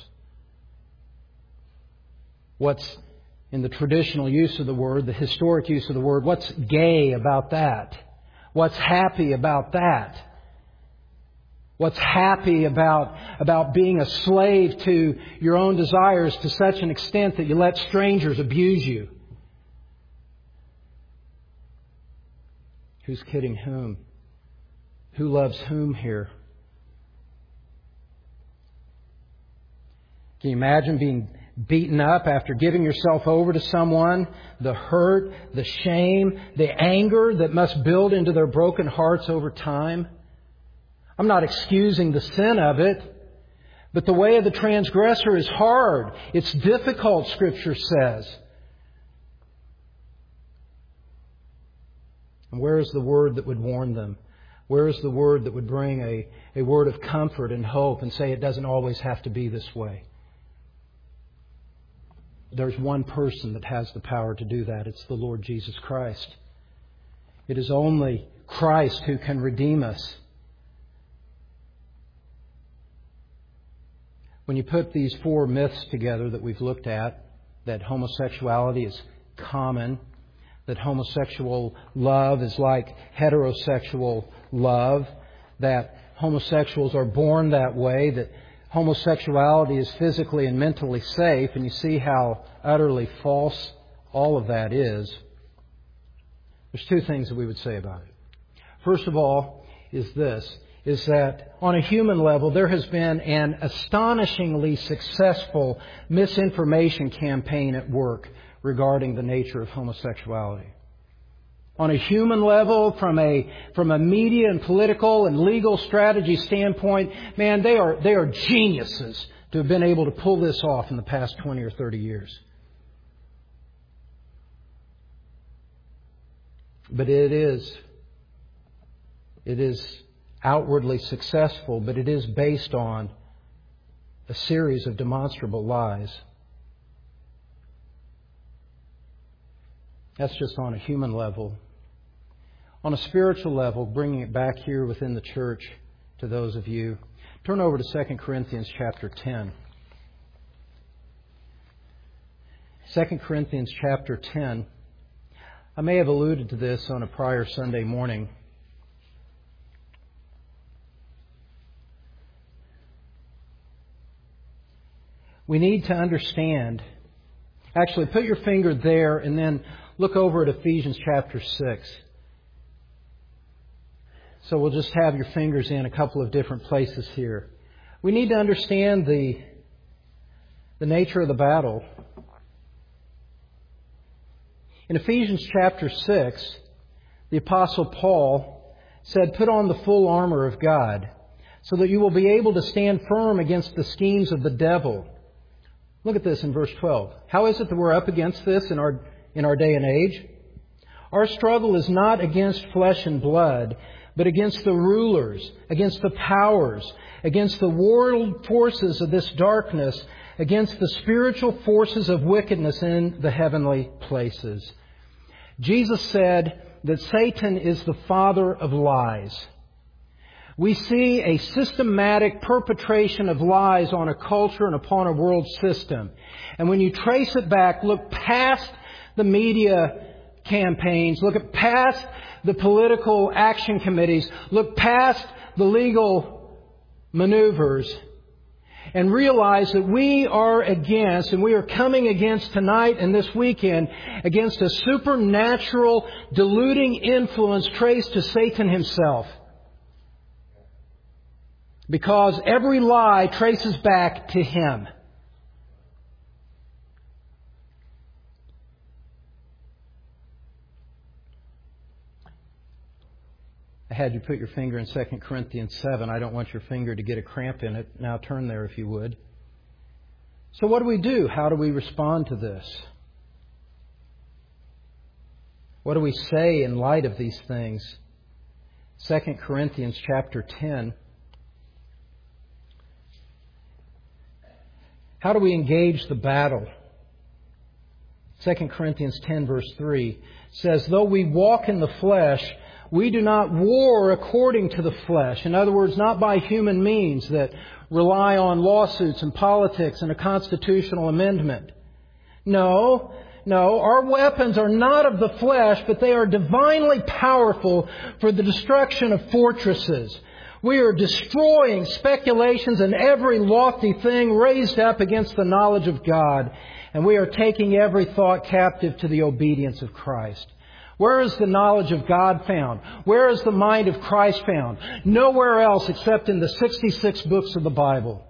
What's, in the traditional use of the word, the historic use of the word, what's gay about that? What's happy about that? What's happy about, about being a slave to your own desires to such an extent that you let strangers abuse you? Who's kidding whom? Who loves whom here? Can you imagine being beaten up after giving yourself over to someone? The hurt, the shame, the anger that must build into their broken hearts over time? I'm not excusing the sin of it, but the way of the transgressor is hard. It's difficult, Scripture says. And where is the word that would warn them? Where is the word that would bring a, a word of comfort and hope and say it doesn't always have to be this way? There's one person that has the power to do that. It's the Lord Jesus Christ. It is only Christ who can redeem us. When you put these four myths together that we've looked at, that homosexuality is common, that homosexual love is like heterosexual love, that homosexuals are born that way, that homosexuality is physically and mentally safe, and you see how utterly false all of that is. There's two things that we would say about it. First of all is this, is that on a human level there has been an astonishingly successful misinformation campaign at work regarding the nature of homosexuality. On a human level, from a from a media and political and legal strategy standpoint, man, they are they are geniuses to have been able to pull this off in the past twenty or thirty years. But it is it is outwardly successful, but it is based on a series of demonstrable lies. That's just on a human level. On a spiritual level, bringing it back here within the church to those of you, turn over to Second Corinthians chapter ten. Second Corinthians chapter ten. I may have alluded to this on a prior Sunday morning. We need to understand. Actually, put your finger there and then look over at Ephesians chapter six. So we'll just have your fingers in a couple of different places here. We need to understand the, the nature of the battle. In Ephesians chapter six, the Apostle Paul said, "Put on the full armor of God, so that you will be able to stand firm against the schemes of the devil." Look at this in verse twelve. How is it that we're up against this in our in our day and age? Our struggle is not against flesh and blood, but against the rulers, against the powers, against the world forces of this darkness, against the spiritual forces of wickedness in the heavenly places. Jesus said that Satan is the father of lies. We see a systematic perpetration of lies on a culture and upon a world system. And when you trace it back, look past the media campaigns, look at past the political action committees, look past the legal maneuvers, and realize that we are against, and we are coming against tonight and this weekend, against a supernatural deluding influence traced to Satan himself. Because every lie traces back to him. I had you put your finger in Second Corinthians seven. I don't want your finger to get a cramp in it. Now turn there if you would. So what do we do? How do we respond to this? What do we say in light of these things? Second Corinthians chapter ten. How do we engage the battle? Second Corinthians ten verse three says, though we walk in the flesh, we do not war according to the flesh. In other words, not by human means that rely on lawsuits and politics and a constitutional amendment. No, no, our weapons are not of the flesh, but they are divinely powerful for the destruction of fortresses. We are destroying speculations and every lofty thing raised up against the knowledge of God. And we are taking every thought captive to the obedience of Christ. Where is the knowledge of God found? Where is the mind of Christ found? Nowhere else except in the sixty-six books of the Bible.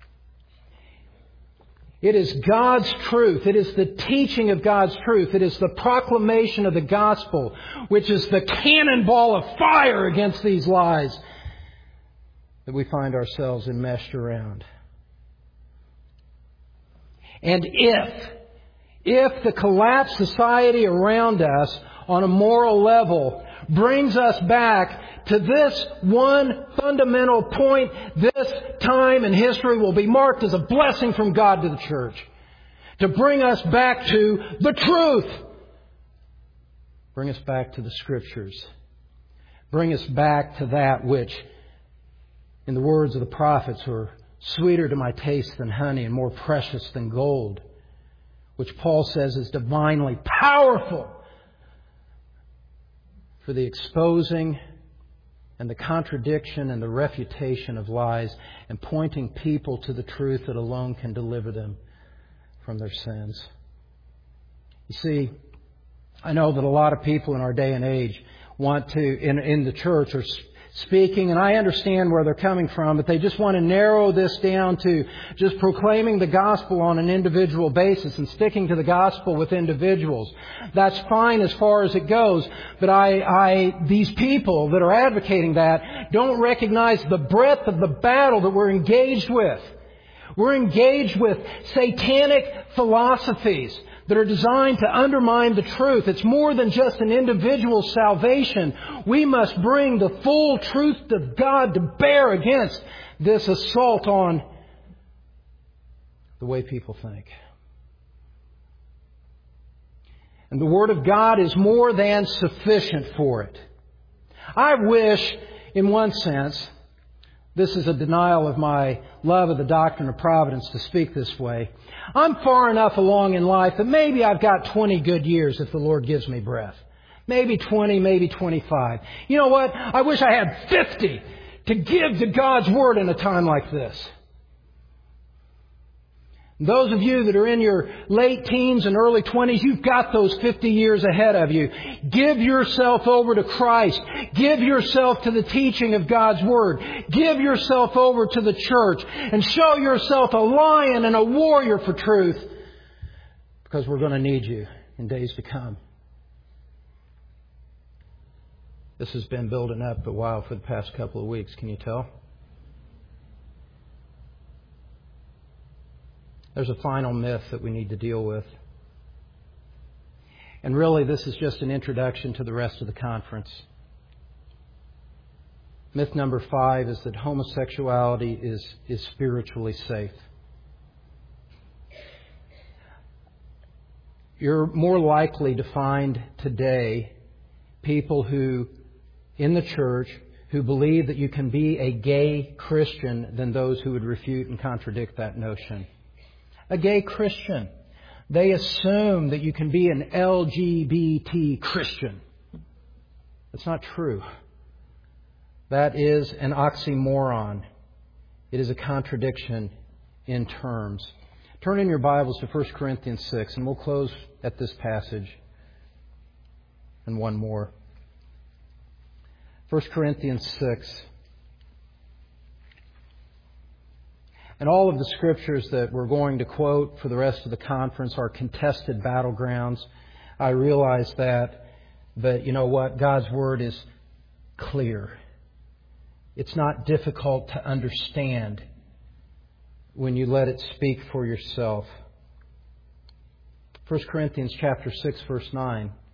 It is God's truth. It is the teaching of God's truth. It is the proclamation of the gospel, which is the cannonball of fire against these lies that we find ourselves enmeshed around. And if, if the collapsed society around us on a moral level brings us back to this one fundamental point, this time in history will be marked as a blessing from God to the church. To bring us back to the truth. Bring us back to the Scriptures. Bring us back to that which, in the words of the prophets, were sweeter to my taste than honey and more precious than gold, which Paul says is divinely powerful for the exposing and the contradiction and the refutation of lies and pointing people to the truth that alone can deliver them from their sins. You see, I know that a lot of people in our day and age want to, in, in the church, are speaking, and I understand where they're coming from, but they just want to narrow this down to just proclaiming the gospel on an individual basis and sticking to the gospel with individuals. That's fine as far as it goes, but I, I, these people that are advocating that don't recognize the breadth of the battle that we're engaged with. We're engaged with satanic philosophies that are designed to undermine the truth. It's more than just an individual salvation. We must bring the full truth of God to bear against this assault on the way people think. And the Word of God is more than sufficient for it. I wish, in one sense, this is a denial of my love of the doctrine of providence to speak this way. I'm far enough along in life that maybe I've got twenty good years if the Lord gives me breath. Maybe twenty, maybe twenty-five. You know what? I wish I had fifty to give to God's Word in a time like this. Those of you that are in your late teens and early twenties, you've got those fifty years ahead of you. Give yourself over to Christ. Give yourself to the teaching of God's Word. Give yourself over to the church and show yourself a lion and a warrior for truth, because we're going to need you in days to come. This has been building up a while for the past couple of weeks. Can you tell? There's a final myth that we need to deal with. And really, this is just an introduction to the rest of the conference. Myth number five is that homosexuality is, is spiritually safe. You're more likely to find today people who, in the church, who believe that you can be a gay Christian than those who would refute and contradict that notion. A gay Christian. They assume that you can be an L G B T Christian. That's not true. That is an oxymoron. It is a contradiction in terms. Turn in your Bibles to First Corinthians six, and we'll close at this passage and one more. First Corinthians six. And all of the scriptures that we're going to quote for the rest of the conference are contested battlegrounds. I realize that. But you know what? God's Word is clear. It's not difficult to understand when you let it speak for yourself. First Corinthians chapter six, verse nine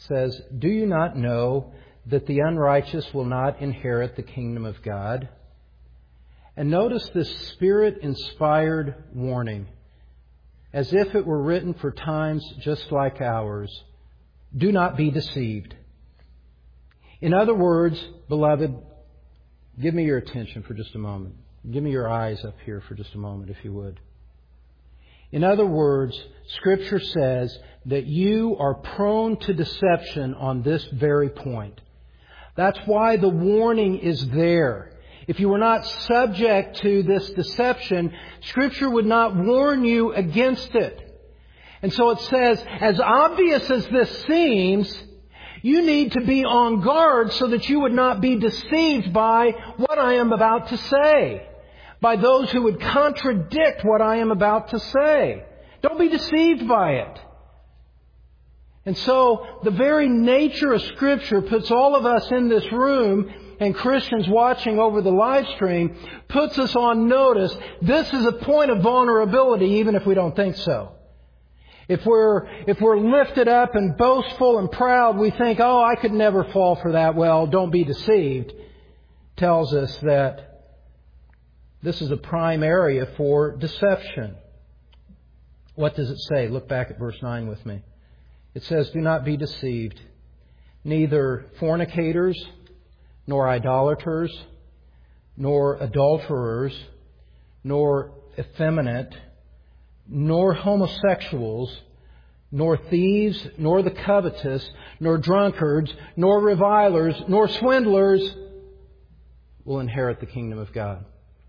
says, "Do you not know that the unrighteous will not inherit the kingdom of God?" And notice this Spirit-inspired warning, as if it were written for times just like ours. Do not be deceived. In other words, beloved, give me your attention for just a moment. Give me your eyes up here for just a moment, if you would. In other words, Scripture says that you are prone to deception on this very point. That's why the warning is there. If you were not subject to this deception, Scripture would not warn you against it. And so it says, as obvious as this seems, you need to be on guard so that you would not be deceived by what I am about to say, by those who would contradict what I am about to say. Don't be deceived by it. And so the very nature of Scripture puts all of us in this room and Christians watching over the live stream, puts us on notice. This is a point of vulnerability, even if we don't think so. If we're, if we're lifted up and boastful and proud, we think, oh, I could never fall for that. Well, don't be deceived. Tells us that this is a prime area for deception. What does it say? Look back at verse nine with me. It says, "Do not be deceived. Neither fornicators, nor idolaters, nor adulterers, nor effeminate, nor homosexuals, nor thieves, nor the covetous, nor drunkards, nor revilers, nor swindlers will inherit the kingdom of God."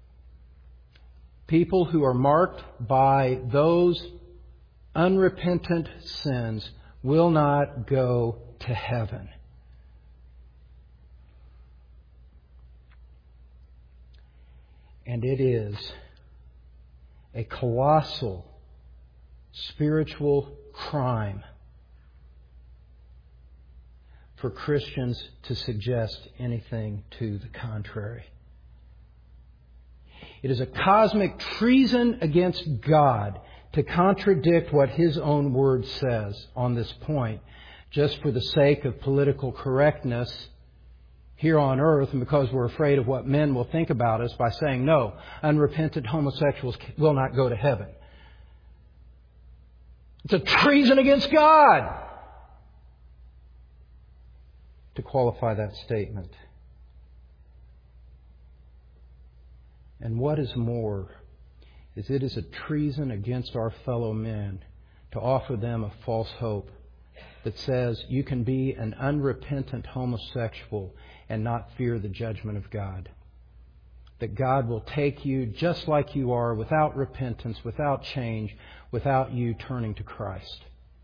People who are marked by those unrepentant sins will not go to heaven. And it is a colossal spiritual crime for Christians to suggest anything to the contrary. It is a cosmic treason against God to contradict what His own Word says on this point, just for the sake of political correctness here on earth, and because we're afraid of what men will think about us by saying, no, unrepentant homosexuals will not go to heaven. It's a treason against God to qualify that statement. And what is more, is it is a treason against our fellow men to offer them a false hope that says you can be an unrepentant homosexual and not fear the judgment of God. That God will take you just like you are, without repentance, without change, without you turning to Christ.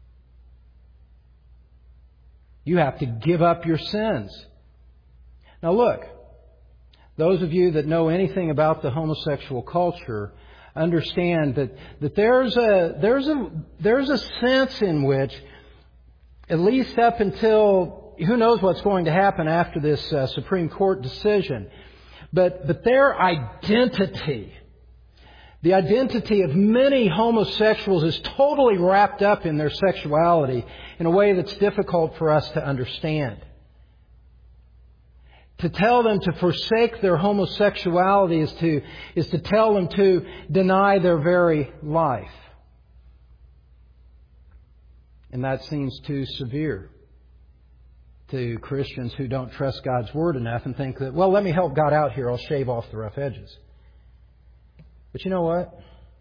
You have to give up your sins. Now look, those of you that know anything about the homosexual culture understand that, that there's a there's a there's a sense in which, at least up until who knows what's going to happen after this uh, Supreme Court decision, but but their identity, the identity of many homosexuals is totally wrapped up in their sexuality in a way that's difficult for us to understand. To tell them to forsake their homosexuality is to, is to tell them to deny their very life. And that seems too severe to Christians who don't trust God's Word enough and think that, well, let me help God out here. I'll shave off the rough edges. But you know what?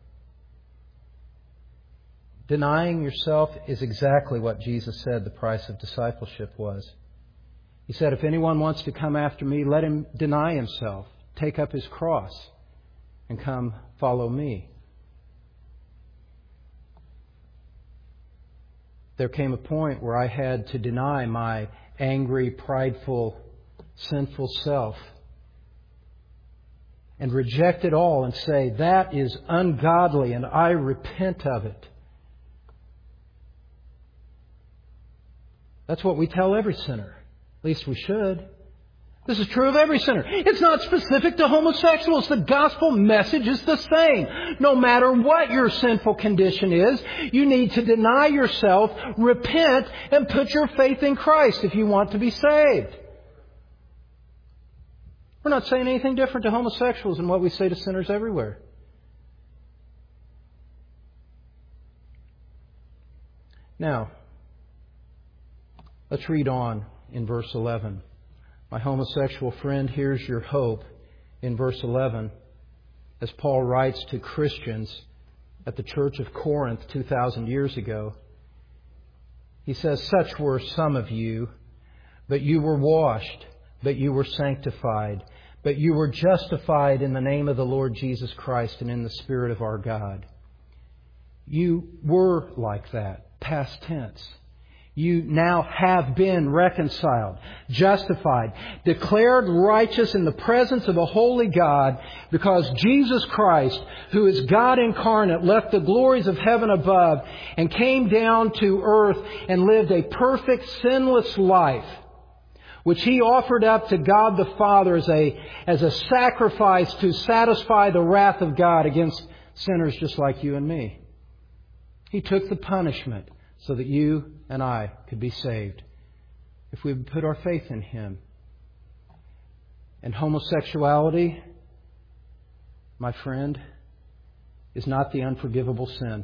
Denying yourself is exactly what Jesus said the price of discipleship was. He said, if anyone wants to come after me, let him deny himself, take up his cross, and come follow me. There came a point where I had to deny my angry, prideful, sinful self and reject it all and say, that is ungodly and I repent of it. That's what we tell every sinner. At least we should. This is true of every sinner. It's not specific to homosexuals. The gospel message is the same. No matter what your sinful condition is, you need to deny yourself, repent, and put your faith in Christ if you want to be saved. We're not saying anything different to homosexuals than what we say to sinners everywhere. Now, let's read on in verse eleven. My homosexual friend, here's your hope in verse eleven, as Paul writes to Christians at the church of Corinth two thousand years ago. He says, "Such were some of you, but you were washed, but you were sanctified, but you were justified in the name of the Lord Jesus Christ and in the Spirit of our God." You were like that, past tense. You now have been reconciled, justified, declared righteous in the presence of a holy God because Jesus Christ, who is God incarnate, left the glories of heaven above and came down to earth and lived a perfect, sinless life, which He offered up to God the Father as a, as a sacrifice to satisfy the wrath of God against sinners just like you and me. He took the punishment so that you and I could be saved if we would put our faith in Him. And homosexuality, my friend, is not the unforgivable sin.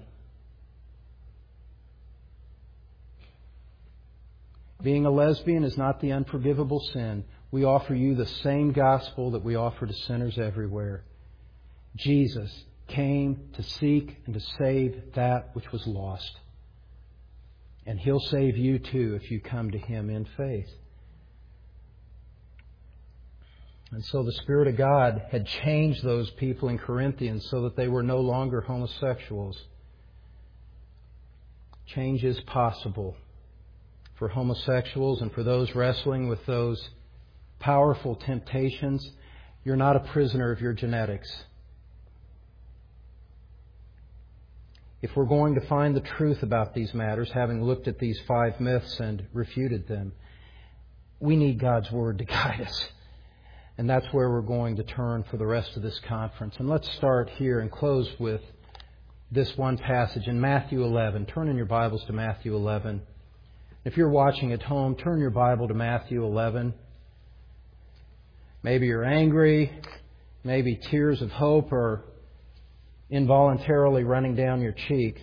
Being a lesbian is not the unforgivable sin. We offer you the same gospel that we offer to sinners everywhere. Jesus came to seek and to save that which was lost. And He'll save you too if you come to Him in faith. And so the Spirit of God had changed those people in Corinthians so that they were no longer homosexuals. Change is possible for homosexuals and for those wrestling with those powerful temptations. You're not a prisoner of your genetics. If we're going to find the truth about these matters, having looked at these five myths and refuted them, we need God's Word to guide us. And that's where we're going to turn for the rest of this conference. And let's start here and close with this one passage in Matthew eleven. Turn in your Bibles to Matthew eleven. If you're watching at home, turn your Bible to Matthew eleven. Maybe you're angry. Maybe tears of hope are involuntarily running down your cheek.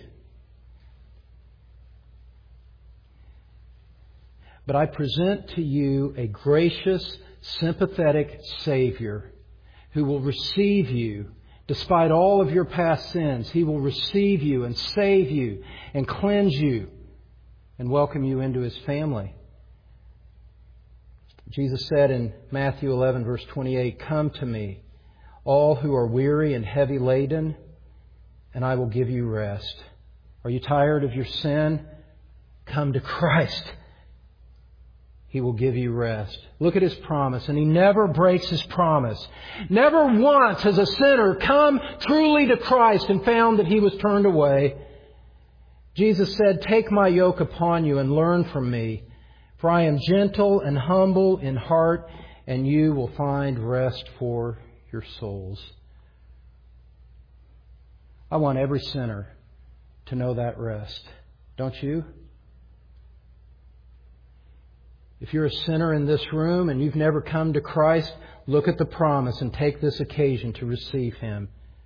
But I present to you a gracious, sympathetic Savior who will receive you despite all of your past sins. He will receive you and save you and cleanse you and welcome you into His family. Jesus said in Matthew eleven, verse twenty-eight, "Come to me, all who are weary and heavy laden, and I will give you rest." Are you tired of your sin? Come to Christ. He will give you rest. Look at His promise, and He never breaks His promise. Never once has a sinner come truly to Christ and found that he was turned away. Jesus said, "Take my yoke upon you and learn from me, for I am gentle and humble in heart, and you will find rest for your souls." I want every sinner to know that rest. Don't you? If you're a sinner in this room and you've never come to Christ, look at the promise and take this occasion to receive Him.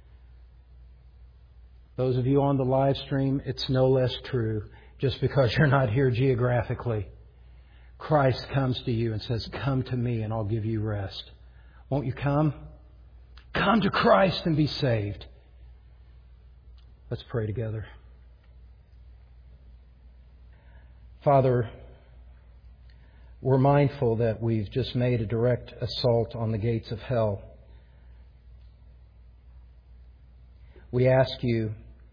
Those of you on the live stream, it's no less true just because you're not here geographically. Christ comes to you and says, "Come to me and I'll give you rest." Won't you come? Come to Christ and be saved. Let's pray together. Father, we're mindful that we've just made a direct assault on the gates of hell. We ask you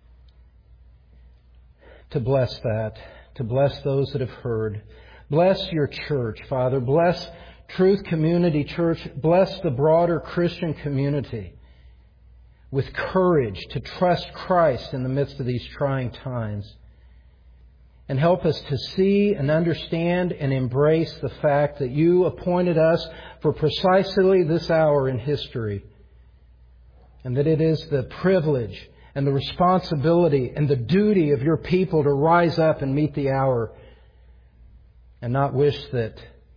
to bless that, to bless those that have heard. Bless your church, Father. Bless Truth Community Church. Bless the broader Christian community with courage to trust Christ in the midst of these trying times. And help us to see and understand and embrace the fact that You appointed us for precisely this hour in history. And that it is the privilege and the responsibility and the duty of Your people to rise up and meet the hour and not wish that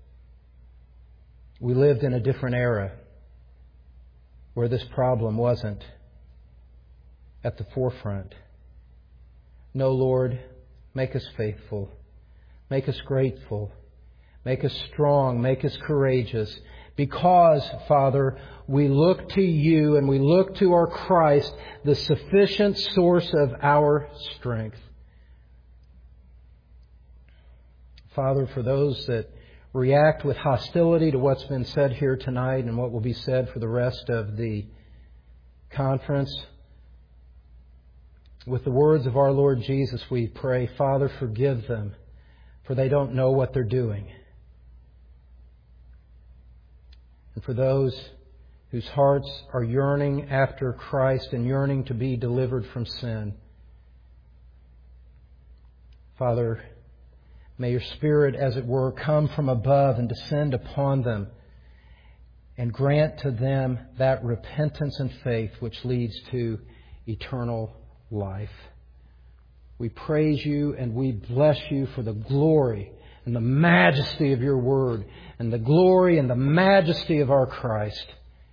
we lived in a different era where this problem wasn't at the forefront. No, Lord, make us faithful. Make us grateful. Make us strong. Make us courageous. Because, Father, we look to You and we look to our Christ, the sufficient source of our strength. Father, for those that react with hostility to what's been said here tonight and what will be said for the rest of the conference, with the words of our Lord Jesus, we pray, Father, forgive them, for they don't know what they're doing. And for those whose hearts are yearning after Christ and yearning to be delivered from sin, Father, may Your Spirit, as it were, come from above and descend upon them and grant to them that repentance and faith which leads to eternal life. We praise You and we bless You for the glory and the majesty of Your Word and the glory and the majesty of our Christ.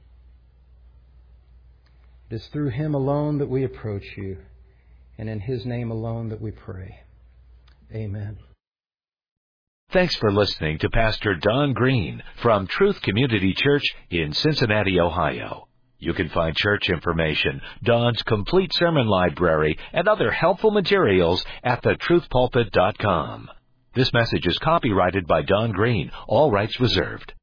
It is through Him alone that we approach You, and in His name alone that we pray. Amen. Thanks for listening to Pastor Don Green from Truth Community Church in Cincinnati, Ohio. You can find church information, Don's complete sermon library, and other helpful materials at the truth pulpit dot com. This message is copyrighted by Don Green, all rights reserved.